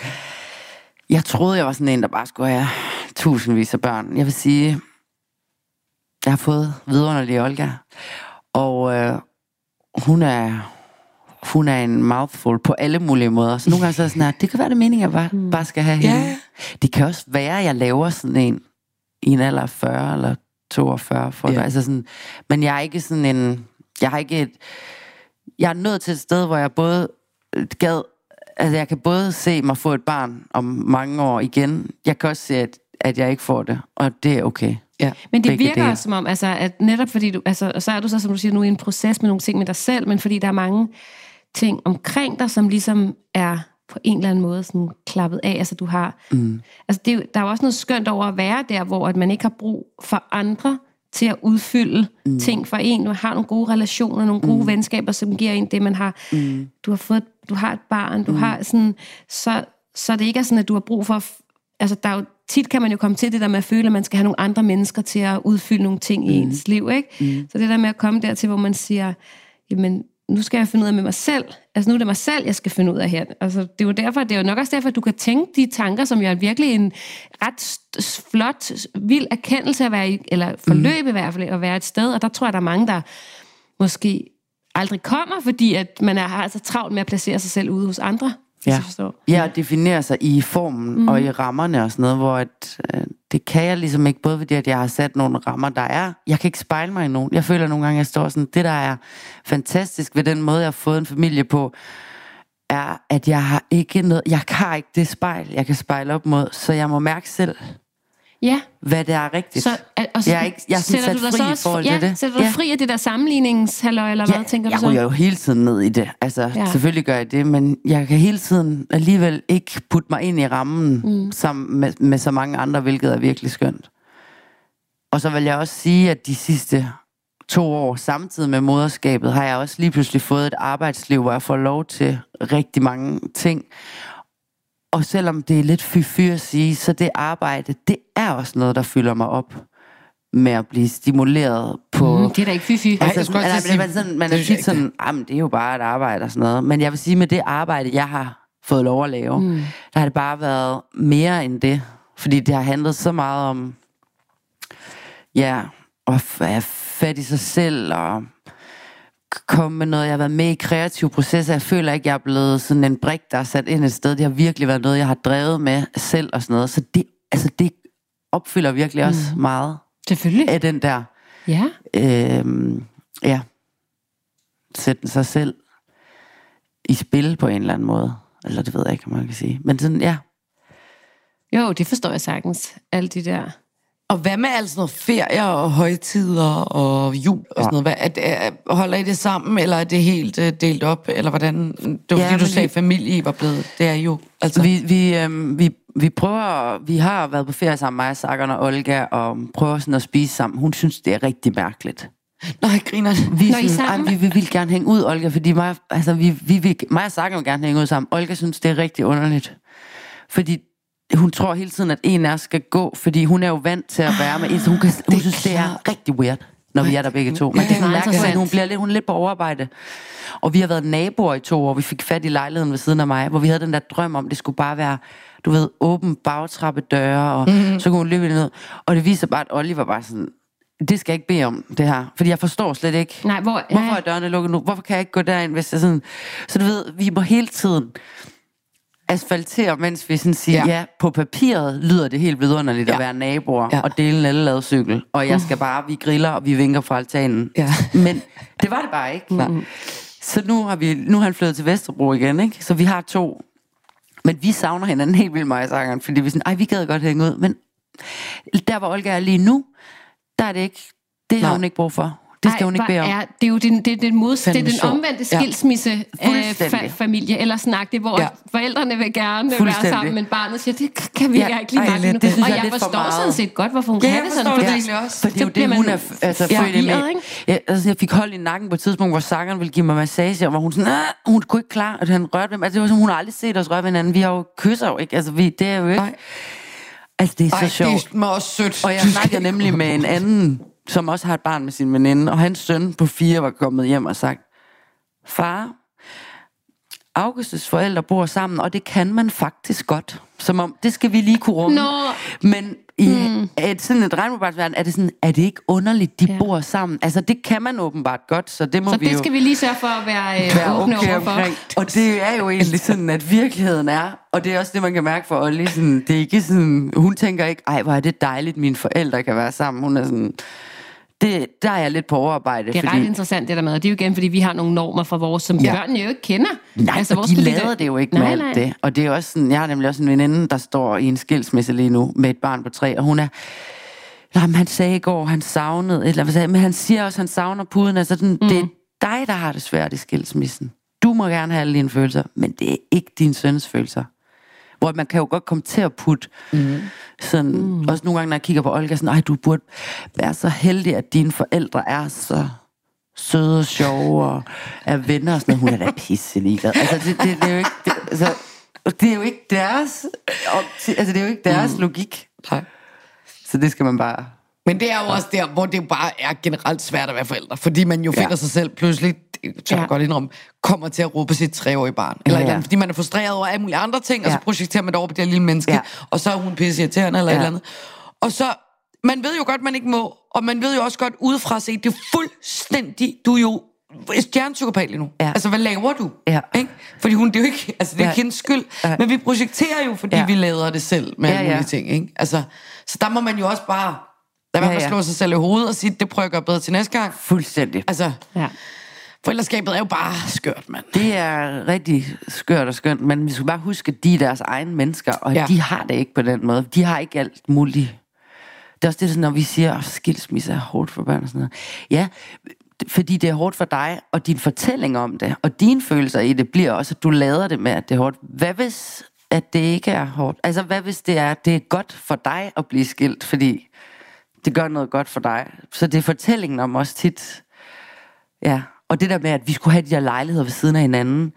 Jeg troede, jeg var sådan en, der bare skulle have tusindvis af børn. Jeg vil sige, jeg har fået vidunderlig Olga, og øh, hun er hun er en mouthful på alle mulige måder. Så nogle gange så er jeg sådan her, det kan være det mening, jeg bare, bare skal have hende. Ja. Det kan også være, at jeg laver sådan en i en alder af fyrre eller toogfyrre for ja. altså sådan, men jeg er ikke sådan en, jeg har ikke et, jeg er nået til et sted, hvor jeg både gad, altså jeg kan både se mig få et barn om mange år igen. Jeg kan også se, at, at jeg ikke får det, og det er okay. Ja. Men det Begge virker dele. også som om, altså, at netop fordi du, altså, og så er du så, som du siger, nu i en proces med nogle ting med dig selv, men fordi der er mange ting omkring dig, som ligesom er på en eller anden måde sådan klappet af. Altså du har, mm. altså det er jo, der er jo også noget skønt over at være der, hvor at man ikke har brug for andre til at udfylde mm. ting for en. Du har nogle gode relationer, nogle gode mm. venskaber, som giver en det, man har. Mm. Du har fået, du har et barn, du mm. har sådan, så, så det ikke er sådan, at du har brug for, altså der er jo, tit kan man jo komme til det der med at føle, at man skal have nogle andre mennesker til at udfylde nogle ting mm. i ens liv, ikke? Mm. Så det der med at komme dertil, hvor man siger, jamen, nu skal jeg finde ud af med mig selv. Altså nu er det mig selv, jeg skal finde ud af her. Altså det er jo derfor, det er jo nok også derfor, at du kan tænke de tanker, som jo er virkelig en ret flot, vild erkendelse at være i, eller forløb mm. i hvert fald, at være et sted. Og der tror jeg, der er mange, der måske aldrig kommer, fordi at man er, har altså travlt med at placere sig selv ude hos andre. Ja, ja, og definere sig i formen mm. og i rammerne og sådan noget, hvor at, øh, det kan jeg ligesom ikke, både fordi at jeg har sat nogle rammer, der er, jeg kan ikke spejle mig i nogen. Jeg føler nogle gange, jeg står sådan, det der er fantastisk ved den måde, jeg har fået en familie på, er, at jeg har ikke noget, jeg har ikke det spejl, jeg kan spejle op mod, så jeg må mærke selv, ja. hvad det er rigtigt. Så, og så, jeg er ikke, jeg er sådan sat fri i forhold til ja, det. Sætter du ja. fri af det der sammenligningshalløj, eller ja, hvad tænker jeg du så? Jeg ryger jo hele tiden ned i det. Altså, ja. selvfølgelig gør jeg det, men jeg kan hele tiden alligevel ikke putte mig ind i rammen mm. sammen med, med så mange andre, hvilket er virkelig skønt. Og så vil jeg også sige, at de sidste to år, samtidig med moderskabet, har jeg også lige pludselig fået et arbejdsliv, hvor jeg får lov til rigtig mange ting. Og selvom det er lidt fy-fy at sige, så det arbejde, det er også noget, der fylder mig op med at blive stimuleret på... Mm, det er da ikke fy-fy. Altså, sådan, man, sige, man, sådan, man er tit sådan, jamen det er jo bare et arbejde og sådan noget. Men jeg vil sige, med det arbejde, jeg har fået lov at lave, mm. der har det bare været mere end det. Fordi det har handlet så meget om, ja, at have fat i sig selv og komme med noget. Jeg har været med i kreative processer. Jeg føler ikke, jeg er blevet sådan en brik, der er sat ind et sted. Det har virkelig været noget, jeg har drevet med selv og sådan noget. Så det, altså det opfylder virkelig også mm. meget. Selvfølgelig. Af den der... Ja. Øhm, ja. Sætte sig selv i spil på en eller anden måde. Eller det ved jeg ikke, om man kan sige. Men sådan, ja. Jo, det forstår jeg sagtens. Alle de der... Og hvad med alt sådan noget ferier og højtider og jul og sådan noget? Hvad, er, er, holder I det sammen, eller er det helt uh, delt op? Eller hvordan? Det var ja, fordi, du sagde, vi, familie var blevet. Det er jo... Altså. Vi, vi, øhm, vi, vi prøver... Vi har været på ferie sammen, mig, Sagan og Olga, og prøver sådan at spise sammen. Hun synes, det er rigtig mærkeligt. Nå, jeg griner. Vi, sådan, sammen? Ej, vi, vi vil gerne hænge ud, Olga, fordi mig, altså, vi, vi, vi, mig og Sagan vil gerne hænge ud sammen. Olga synes, det er rigtig underligt. Fordi... Hun tror hele tiden, at en af os skal gå, fordi hun er jo vant til at være med en, så hun, kan, hun det synes, det er rigtig weird, når vi er der begge to. Men ja, det kan mærke, at hun bliver lidt, hun er lidt på overarbejde. Og vi har været naboer i to år, vi fik fat i lejligheden ved siden af mig, hvor vi havde den der drøm om, det skulle bare være, du ved, åben bagtrappe døre, og mm-hmm. så kunne hun løbe ned. Og det viser bare, at Olli var bare sådan, det skal jeg ikke bede om, det her. Fordi jeg forstår slet ikke, Nej, hvor, hvorfor er dørene lukket nu? Hvorfor kan jeg ikke gå derind, hvis jeg sådan... Så du ved, vi må hele tiden asfaltere, mens vi sådan siger, ja, ja på papiret lyder det helt vidunderligt ja. at være naboer ja. og dele en alle cykel. Og jeg skal bare, vi griller, og vi vinker fra altanen. Ja. Men det var det bare ikke. Mm. Så nu har, vi, nu har han flyttet til Vesterbro igen, ikke? Så vi har to. Men vi savner hinanden helt vildt meget i sangeren, fordi vi sådan, ej, vi gad godt hænge ud. Men der, hvor Olga er lige nu, der er det ikke, det har hun ikke brug for. Det skal Ej, hun ikke bede om. Er, det er jo den, det, er den, mod, det er den omvendte skilsmisse ja. øh, fa- familie, eller snak det, hvor ja. forældrene vil gerne være sammen, men barnet siger, det kan vi ja. ikke lige magte nu. Og jeg, jeg forstår for sådan set godt, hvorfor hun ja, kan det sådan. Det ja. også. For det er jo det, hun er altså, ja, født med. Ja, altså, jeg fik hold i nakken på et tidspunkt, hvor sangeren ville give mig massage, og hvor hun sådan, hun kunne ikke klare, at han rørte ved mig. Altså, det var som, hun har aldrig set os røre ved hinanden. Vi har jo kysser jo ikke. Altså, vi, det er jo ikke... Ej. Altså, det er så Ej, sjovt. Det er også sødt. Og jeg snakkede nemlig med en anden, som også har et barn med sin veninde, og hans søn på fire var kommet hjem og sagt, far, Augustes forældre bor sammen, og det kan man faktisk godt. Som om, det skal vi lige kunne rumme. No. Men i mm. et, sådan et regnbuebarnsverden, er det sådan, er det ikke underligt, de ja. bor sammen? Altså, det kan man åbenbart godt, så det må så vi det jo... skal vi lige sørge for at være, øh, være åbne okay overfor. Omkring. Og det er jo egentlig sådan, at virkeligheden er, og det er også det, man kan mærke for Olli, sådan, det er ikke sådan, hun tænker ikke, ej, hvor er det dejligt, mine forældre kan være sammen. Hun er sådan... Det, der er jeg lidt på overarbejde. Det er fordi... ret interessant det der med, det er jo igen, fordi vi har nogle normer fra vores, som ja. børnene jo ikke kender. Nej, altså, og de lader det jo ikke nej, med nej. alt det. Og det er også sådan, jeg har nemlig også en veninde, der står i en skilsmisse lige nu, med et barn på tre, og hun er, nej, men han sagde i går, han savnede, et eller andet, men han siger også, han savner puden, altså den, mm. det er dig, der har det svært i skilsmissen. Du må gerne have alle dine følelser, men det er ikke din søns følelser. Hvor man kan jo godt komme til at putte mm. sådan, mm. også nogle gange, når jeg kigger på Olga, sådan, ej, du burde være så heldig, at dine forældre er så søde og sjove, og er venner og sådan noget. Hun er da pisse ligeglad. Altså, det, det, det, er jo ikke, det, altså, det er jo ikke deres, altså, det er jo ikke deres mm. logik. Nej. Så det skal man bare... Men det er jo også der, hvor det bare er generelt svært at være forældre, fordi man jo finder ja. sig selv pludselig, det tør jeg ja. godt indrømme, kommer til at råbe sit treårige barn. Eller ja. andet, fordi man er frustreret over alle mulige andre ting, ja. og så projekterer man det over på det her lille menneske, ja. og så er hun pisse irriterende eller ja. et eller andet. Og så, man ved jo godt, man ikke må, og man ved jo også godt udefra set, det er fuldstændig, du er jo stjernepsykopat lige nu. Ja. Altså, hvad laver du? Ja. Ikke? Fordi hun, det er jo ikke, altså det er ja. ikke hendes skyld, ja. men vi projekterer jo, fordi ja. vi lader det selv med ja, alle mulige ja. ting, ikke? Altså, så der må man jo også bare lad være med at slå sig selv i hovedet og sige, det prøver at gøre bedre til næste gang. Fuldstændig. Altså, ja. forældreskabet er jo bare skørt, mand. Det er rigtig skørt og skønt, men vi skal bare huske, at de er deres egne mennesker, og ja. de har det ikke på den måde. De har ikke alt muligt. Det er også det, når vi siger, at skilsmisse er hårdt for børn og sådan noget. Ja, fordi det er hårdt for dig, og din fortælling om det, og dine følelser i det, bliver også, at du lader det med, at det er hårdt. Hvad hvis, at det ikke er hårdt? Altså, hvad hvis det er, det er godt for dig at blive skilt, fordi det gør noget godt for dig. Så det er fortællingen om os tit. Ja, og det der med, at vi skulle have de der lejligheder ved siden af hinanden.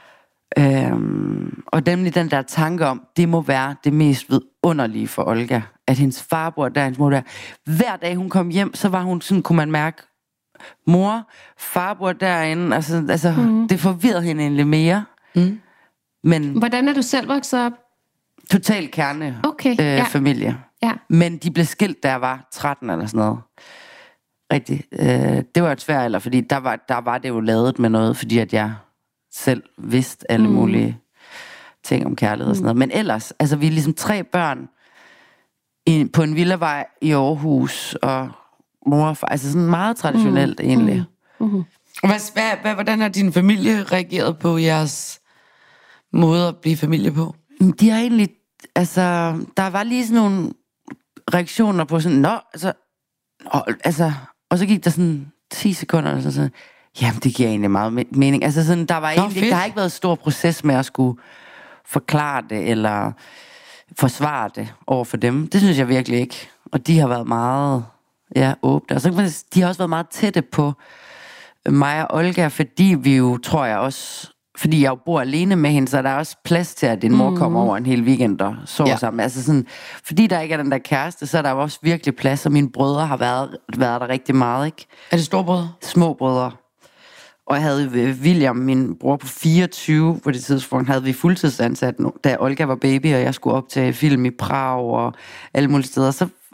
Øhm, og nemlig den der tanke om, det må være det mest vidunderlige for Olga. At hendes far bor der, hendes mor der. Hver dag hun kom hjem, så var hun sådan, kunne man mærke, mor, far bor derinde. Altså, altså mm. det forvirrede hende egentlig mere. Mm. Men hvordan er du selv vokset op? Total kerne okay, øh, ja. familie. Ja. Men de blev skilt, da jeg var tretten eller sådan noget. Rigtig. Øh, det var et svært alder, fordi der var, der var det jo lavet med noget, fordi at jeg selv vidste alle mm. mulige ting om kærlighed og sådan noget. Men ellers, altså vi er ligesom tre børn i, på en villavej i Aarhus, og mor og far, altså sådan meget traditionelt mm. egentlig. Mm. Mm. Hvad, hvad, hvad, hvordan har din familie reageret på jeres måde at blive familie på? De har egentlig, altså, der var lige sådan nogle reaktioner på sådan, nå, altså, og, altså, og så gik der sådan ti sekunder, og så sådan, jamen, det giver egentlig meget mening. Altså sådan, der var nå, egentlig, fedt. Der har ikke været en stor proces med at skulle forklare det, eller forsvare det over for dem. Det synes jeg virkelig ikke. Og de har været meget, ja, åbne. Og så de har også været meget tætte på mig og Olga, fordi vi jo, tror jeg også, fordi jeg jo bor alene med hende, så er der også plads til, at din mor mm. kommer over en hel weekend og sover ja. sammen. Altså sådan, fordi der ikke er den der kæreste, så er der jo også virkelig plads, og mine brødre har været, været der rigtig meget, ikke? Er det store brødre? Små brødre. Og jeg havde William, min bror på fireogtyve, på det tidspunkt havde vi fuldtidsansat, da Olga var baby, og jeg skulle op til film i Prag og alle mulige steder. Så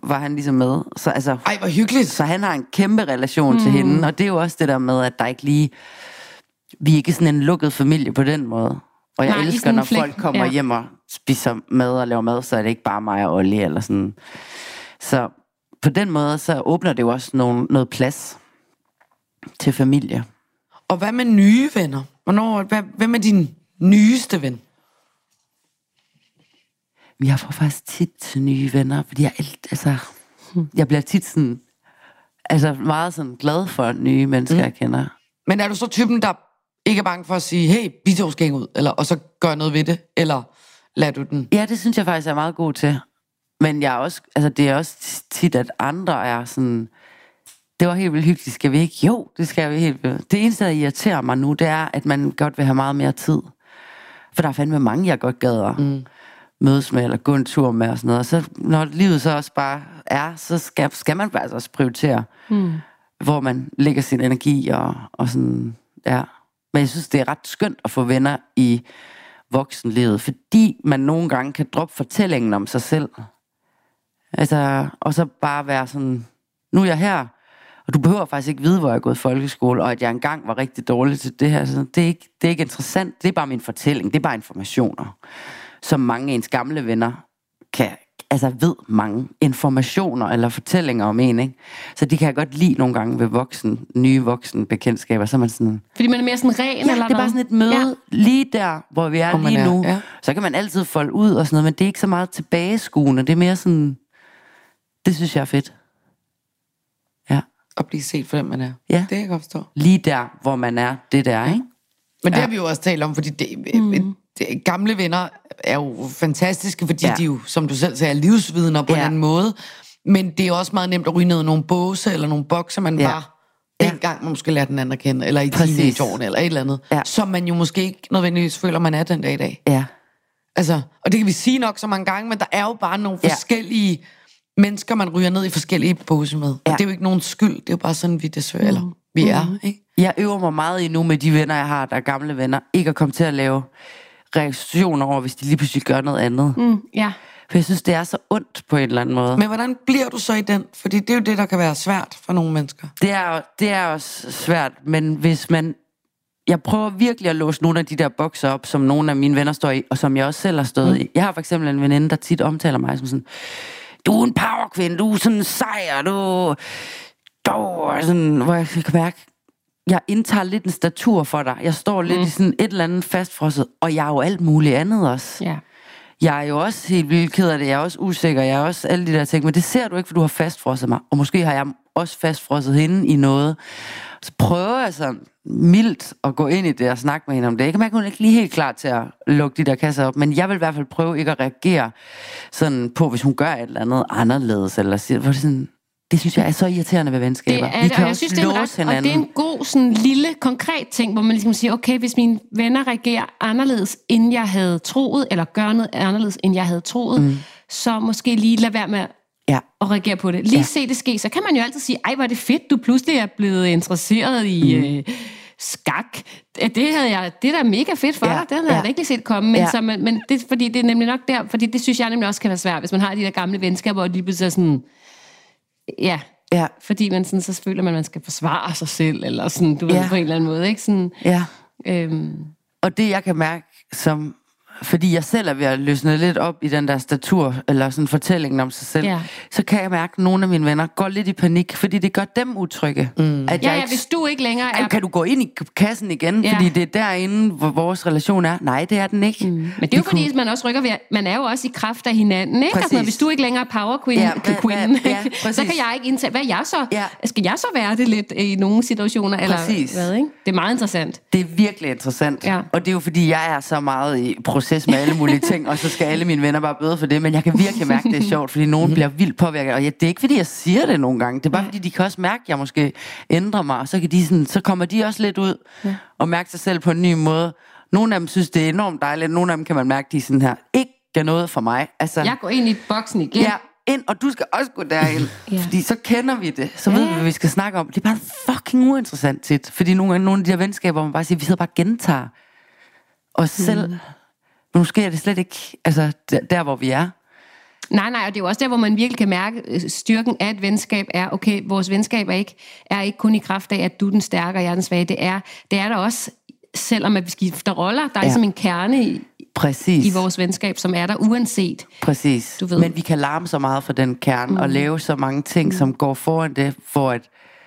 var han ligesom med. Så, altså, Ej, hvor hyggeligt. så han har en kæmpe relation mm. til hende, og det er jo også det der med, at der ikke lige... Vi er ikke sådan en lukket familie på den måde. Og jeg Nej, elsker, når flæk. folk kommer ja. hjem og spiser mad og laver mad, så er det ikke bare mig og Olli eller sådan. Så på den måde, så åbner det jo også nogle, noget plads til familie. Og hvad med nye venner? Hvornår, hvad, hvem er din nyeste ven? Jeg får faktisk tit til nye venner, fordi jeg, altså, jeg bliver tit sådan, altså meget sådan glad for nye mennesker, mm. jeg kender. Men er du så typen, der ikke er bange for at sige, hey, vi to skal ud, eller, og så gør noget ved det, eller lader du den? Ja, det synes jeg faktisk er meget god til. Men jeg er også, altså det er også tit, at andre er sådan, det var helt vildt hyggeligt, skal vi ikke? Jo, det skal vi helt vildt. Det eneste, der irriterer mig nu, det er, at man godt vil have meget mere tid. For der er fandme mange, jeg godt gad at mm. mødes med, eller gå en tur med, og sådan noget. Og så, når livet så også bare er, så skal, skal man faktisk også prioritere, mm. hvor man lægger sin energi, og, og sådan, ja. Men jeg synes, det er ret skønt at få venner i voksenlivet, fordi man nogle gange kan droppe fortællingen om sig selv. Altså, og så bare være sådan, nu er jeg her, og du behøver faktisk ikke vide, hvor jeg er gået i folkeskole, og at jeg engang var rigtig dårlig til det her. Så det er ikke, det er ikke interessant, det er bare min fortælling, det er bare informationer, som mange af ens gamle venner kan, altså ved mange informationer eller fortællinger om en, ikke? Så de kan jeg godt lide nogle gange ved voksen, nye voksen bekendtskaber, så er man sådan... Fordi man er mere sådan ren, ja, eller det er bare sådan et møde ja. lige der, hvor vi er hvor lige er, nu. Ja. Så kan man altid folde ud og sådan noget, men det er ikke så meget tilbageskuende, det er mere sådan... Det synes jeg er fedt. Ja. At blive set for den, man er. Ja. Det kan jeg godt forstå. Lige der, hvor man er, det der, ikke? Men det ja. har vi jo også talt om, fordi det, mm. det, gamle venner er jo fantastiske, fordi ja. de jo, som du selv sagde, er livsvidner på ja. en anden måde. Men det er også meget nemt at ryge ned i nogle båse, eller nogle bokser, man ja. bare ja. dengang man måske lærer den anden at kende, eller i teenageårene, eller et eller andet. Ja. Som man jo måske ikke nødvendigvis føler, man er den dag i dag. Ja. Altså, og det kan vi sige nok så mange gange, men der er jo bare nogle ja. forskellige mennesker, man ryger ned i forskellige båse med. Ja. Og det er jo ikke nogen skyld, det er jo bare sådan, vi desværre, eller mm. vi er, mm. ikke? Jeg øver mig meget i nu med de venner, jeg har, der er gamle venner, ikke at komme til at lave reaktioner over, hvis de lige pludselig gør noget andet. Mm, ja. For jeg synes, det er så ondt på en eller anden måde. Men hvordan bliver du så i den? Fordi det er jo det, der kan være svært for nogle mennesker. Det er, det er også svært, men hvis man... Jeg prøver virkelig at låse nogle af de der bokser op, som nogle af mine venner står i, og som jeg også selv har stået mm. i. Jeg har for eksempel en veninde, der tit omtaler mig som sådan, du er en powerkvinde, du er sådan sejr, du... du sådan, hvor jeg kan mærke, jeg indtager lidt en statur for dig. Jeg står lidt mm. i sådan et eller andet fastfrosset, og jeg er jo alt muligt andet også. Ja. Jeg er jo også helt vildt ked af det, jeg er også usikker, jeg er også alle de der ting, men det ser du ikke, for du har fastfrosset mig, og måske har jeg også fastfrosset hende i noget. Så prøver jeg sådan mildt at gå ind i det og snakke med hende om det. Jeg kan mærke, hun er ikke lige helt klar til at lukke de der kasser op, men jeg vil i hvert fald prøve ikke at reagere sådan på, hvis hun gør et eller andet anderledes, eller siger, hvor det sådan... Det synes jeg er så irriterende ved venskaber. Det er, vi kan og jeg synes, det er en ret, og det er en god, sådan lille, konkret ting, hvor man ligesom siger, okay, hvis mine venner reagerer anderledes, end jeg havde troet, eller gør noget anderledes, end jeg havde troet, mm. så måske lige lade være med ja. at reagere på det. Lige ja. se det ske, så kan man jo altid sige, ej, hvor er det fedt, du pludselig er blevet interesseret i mm. øh, skak. Det havde jeg, det er da mega fedt for ja. dig, det havde ja. jeg ikke set komme, men, ja. så, men, men det, fordi det er nemlig nok der, fordi det synes jeg nemlig også kan være svært, hvis man har de der gamle venskaber, og lige pludselig sådan... Ja, ja, fordi man sådan, så føler man, at man skal forsvare sig selv, eller sådan, du ja. ved, på en eller anden måde, ikke? Sådan, ja. Øhm. Og det, jeg kan mærke, som, fordi jeg selv er ved at løsne lidt op i den der statur, eller sådan fortællingen om sig selv, ja. så kan jeg mærke, at nogle af mine venner går lidt i panik, fordi det gør dem utrygge. Mm. At ja, jeg ja, ikke, hvis du ikke længere er... Kan du gå ind i kassen igen, ja. fordi det er derinde, hvor vores relation er? Nej, det er den ikke. Mm. Men det er jo fordi, kunne... man også rykker ved, man er jo også i kraft af hinanden, ikke? Altså, hvis du ikke længere er power queen, ja, hva, queen hva, ja, så kan jeg ikke indtage, hvad er jeg så? Ja. Skal jeg så være det lidt i nogle situationer? Eller hvad, ikke? Det er meget interessant. Det er virkelig interessant. Ja. Og det er jo fordi, jeg er så meget i proces med alle mulige ting, og så skal alle mine venner bare bøde for det, men jeg kan virkelig mærke, det er sjovt, fordi nogen bliver vildt påvirket, og ja, det er ikke fordi, jeg siger det nogle gange, det er bare fordi, de kan også mærke, at jeg måske ændrer mig, og så, kan de sådan, så kommer de også lidt ud ja. og mærke sig selv på en ny måde. Nogle af dem synes, det er enormt dejligt, nogle af dem kan man mærke, de er sådan her, ikke gør noget for mig. Altså, jeg går ind i boksen igen. Ja, ind, og du skal også gå derind, ja. fordi så kender vi det, så ja. ved vi, hvad vi skal snakke om. Det er bare fucking uinteressant tit, fordi nogle, nogle af de her venskaber, hvor man bare siger, vi sidder bare og gentager os selv. Mm. Men måske er det slet ikke altså, der, der, hvor vi er. Nej, nej, og det er jo også der, hvor man virkelig kan mærke styrken af et venskab er, okay, vores venskab er ikke, er ikke kun i kraft af, at du er den stærke, og jeg er den svage. Det er, det er der også, selvom at vi skifter roller. Der er ja. ligesom en kerne i, Præcis. i vores venskab, som er der uanset. Præcis. Du ved. Men vi kan larme så meget for den kerne, mm. og lave så mange ting, mm. som går foran det, for at...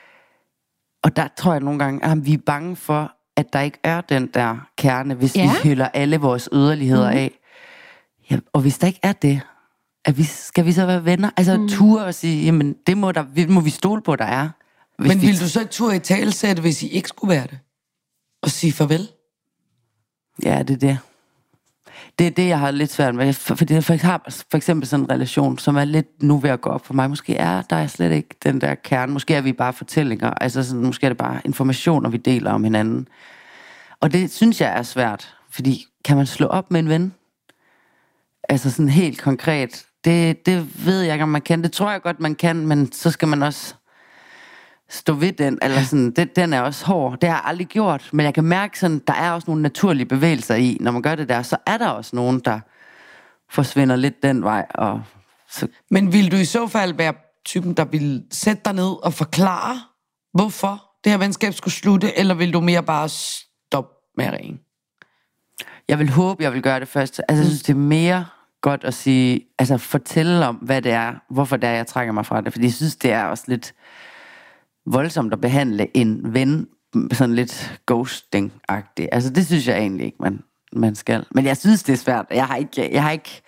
Og der tror jeg nogle gange, at vi er bange for, at der ikke er den der kerne, hvis ja. vi hylder alle vores yderligheder mm. af. Ja, og hvis der ikke er det, at vi, skal vi så være venner? Altså mm. ture og sige, jamen det må, der, må vi stole på, der er. Men vi... vil du så ikke ture i talesætte, hvis I ikke skulle være det? Og sige farvel? Ja, det er det. Det er det, jeg har lidt svært med. Fordi jeg har for eksempel sådan en relation, som er lidt nu ved at gå op for mig. Måske er der slet ikke den der kerne. Måske er vi bare fortællinger. Altså sådan, måske er det bare informationer, vi deler om hinanden. Og det synes jeg er svært. Fordi kan man slå op med en ven? Altså sådan helt konkret. Det, det ved jeg ikke, om man kan. Det tror jeg godt, man kan. Men så skal man også stå ved den. Eller sådan, det, den er også hård. Det har jeg aldrig gjort. Men jeg kan mærke, sådan, der er også nogle naturlige bevægelser i. Når man gør det der, så er der også nogen, der forsvinder lidt den vej. Og så... Men vil du i så fald være typen, der vil sætte dig ned og forklare, hvorfor det her venskab skulle slutte? Eller vil du mere bare stoppe med at ringe? Jeg vil håbe, jeg vil gøre det først. Altså, jeg synes, det er mere godt at sige, altså fortælle om, hvad det er, hvorfor det er, jeg trækker mig fra det. Fordi jeg synes, det er også lidt voldsomt at behandle en ven sådan lidt ghosting-agtigt. Altså, det synes jeg egentlig ikke, man, man skal. Men jeg synes, det er svært. Jeg har ikke, jeg har ikke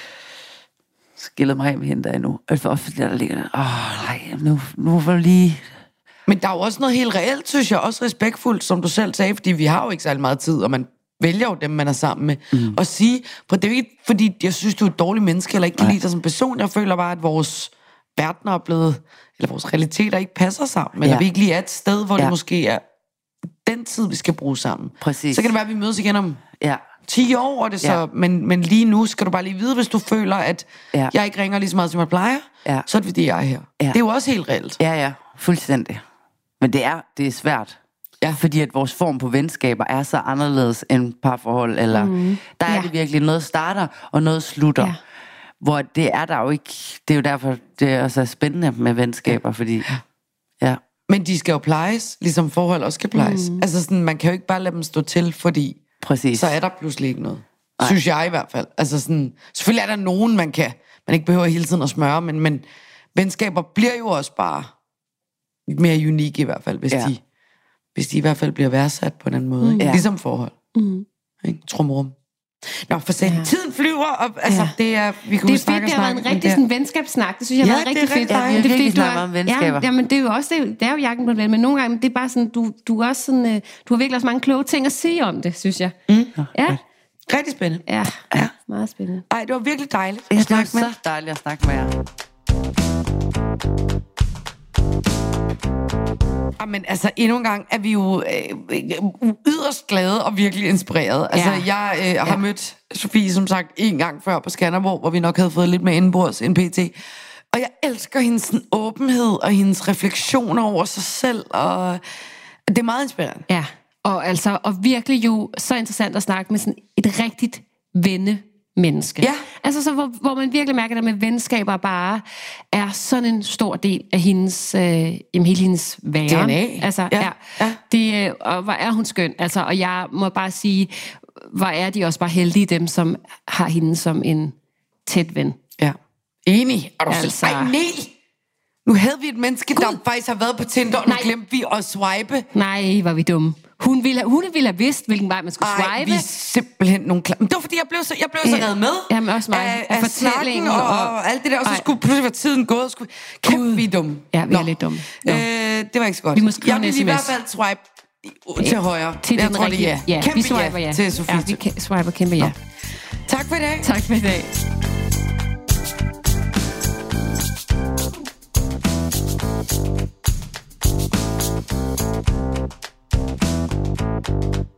skillet mig af med hende der endnu. Altså, ofte der ligger der, åh, nej, nu, nu får du lige... Men der er jo også noget helt reelt, synes jeg, også respektfuldt, som du selv sagde, fordi vi har jo ikke særlig meget tid, og man vælger jo dem, man er sammen med. Mm. Og sige, for det er jo ikke, fordi jeg synes, du er et dårligt menneske, eller ikke kan lide dig som person. Jeg føler bare, at vores verden er blevet, eller vores realiteter ikke passer sammen, eller ja. vi ikke lige er et sted, hvor ja. det måske er den tid, vi skal bruge sammen. Præcis. Så kan det være, at vi mødes igen om ja. ti år, og det så, ja. men, men lige nu skal du bare lige vide, hvis du føler, at ja. jeg ikke ringer lige så meget, som jeg plejer, ja. så er det, fordi jeg er her. Ja. Det er jo også helt reelt. Ja, ja, fuldstændig. Men det er, det er svært. Ja. Fordi at vores form på venskaber er så anderledes end parforhold, eller mm. der er ja. det virkelig, noget starter, og noget slutter. Ja. Hvor det er der jo ikke, det er jo derfor, det er også spændende med venskaber, fordi, ja. Men de skal jo plejes, ligesom forhold også skal plejes. Mm. Altså sådan, man kan jo ikke bare lade dem stå til, fordi præcis. Så er der pludselig ikke noget. Ej. Synes jeg i hvert fald. Altså sådan, selvfølgelig er der nogen, man kan, man ikke behøver hele tiden at smøre, men, men venskaber bliver jo også bare lidt mere unikke i hvert fald, hvis ja. de hvis de i hvert fald bliver værdsat på en anden måde. Mm. Ikke? Ligesom forhold. Mm. Trumrum. Nå, for sen. Ja. Tiden flyver, og altså, ja. det er... Vi kunne det er snakke fedt, det har været en rigtig sådan, venskabssnak. Det synes jeg har ja, været rigtig fedt. Ja, det er det er rigtig snakker om venskaber. Ja, men det er jo også, det, det er jo jagten på det, men nogle gange, det er bare sådan, du, du er også sådan, du har virkelig også mange kloge ting at sige om det, synes jeg. Mm. Ja. Rigtig spændende. Ja, ja, meget spændende. Ej, det var virkelig dejligt at snakke med. Det er så dejligt at snakke med jer. Men altså, endnu en gang er vi jo øh, yderst glade og virkelig inspireret. Altså, ja. jeg øh, har ja. mødt Sofie, som sagt, en gang før på Skanderborg, hvor vi nok havde fået lidt mere indenbords end P T. Og jeg elsker hendes sådan, åbenhed og hendes refleksioner over sig selv, og det er meget inspirerende. Ja, og altså, og virkelig jo så interessant at snakke med sådan et rigtigt venne menneske. Ja. Altså så hvor, hvor man virkelig mærker, at med venskaber bare er sådan en stor del af hendes, øh, jamen, hele hendes væren. D N A. Altså, ja. Ja, ja. Det, og hvor er hun skøn. Altså, og jeg må bare sige, hvor er de også bare heldige, dem som har hende som en tæt ven. Ja. Enig. Er du altså... selv? Ej, nej. Nu havde vi et menneske, God. der faktisk har været på Tinder, og nu glemte vi at swipe. Nej, var vi dumme. Hun ville, have, hun ville have vidst, hvilken vej man skulle swipe. Ej, vi er simpelthen nogle klar. Men det var fordi, jeg blev så, jeg blev så reddet med. Jamen også mig. Af, af snakken og, og, og alt det der. Og så ej. skulle pludselig være tiden gået. Skulle... Kæmpe, vi er dumme. Ja, vi er Nå. lidt dumme. Øh, det var ikke så godt. Vi må skrive jeg vil i hvert fald swipe til højre. Til jeg den tror, rigtige. det er ja. Kæmpe vi swiper ja. til Sofie. Ja, vi swiper kæmpe ja. Tak for i dag. Tak for i dag. Thank you.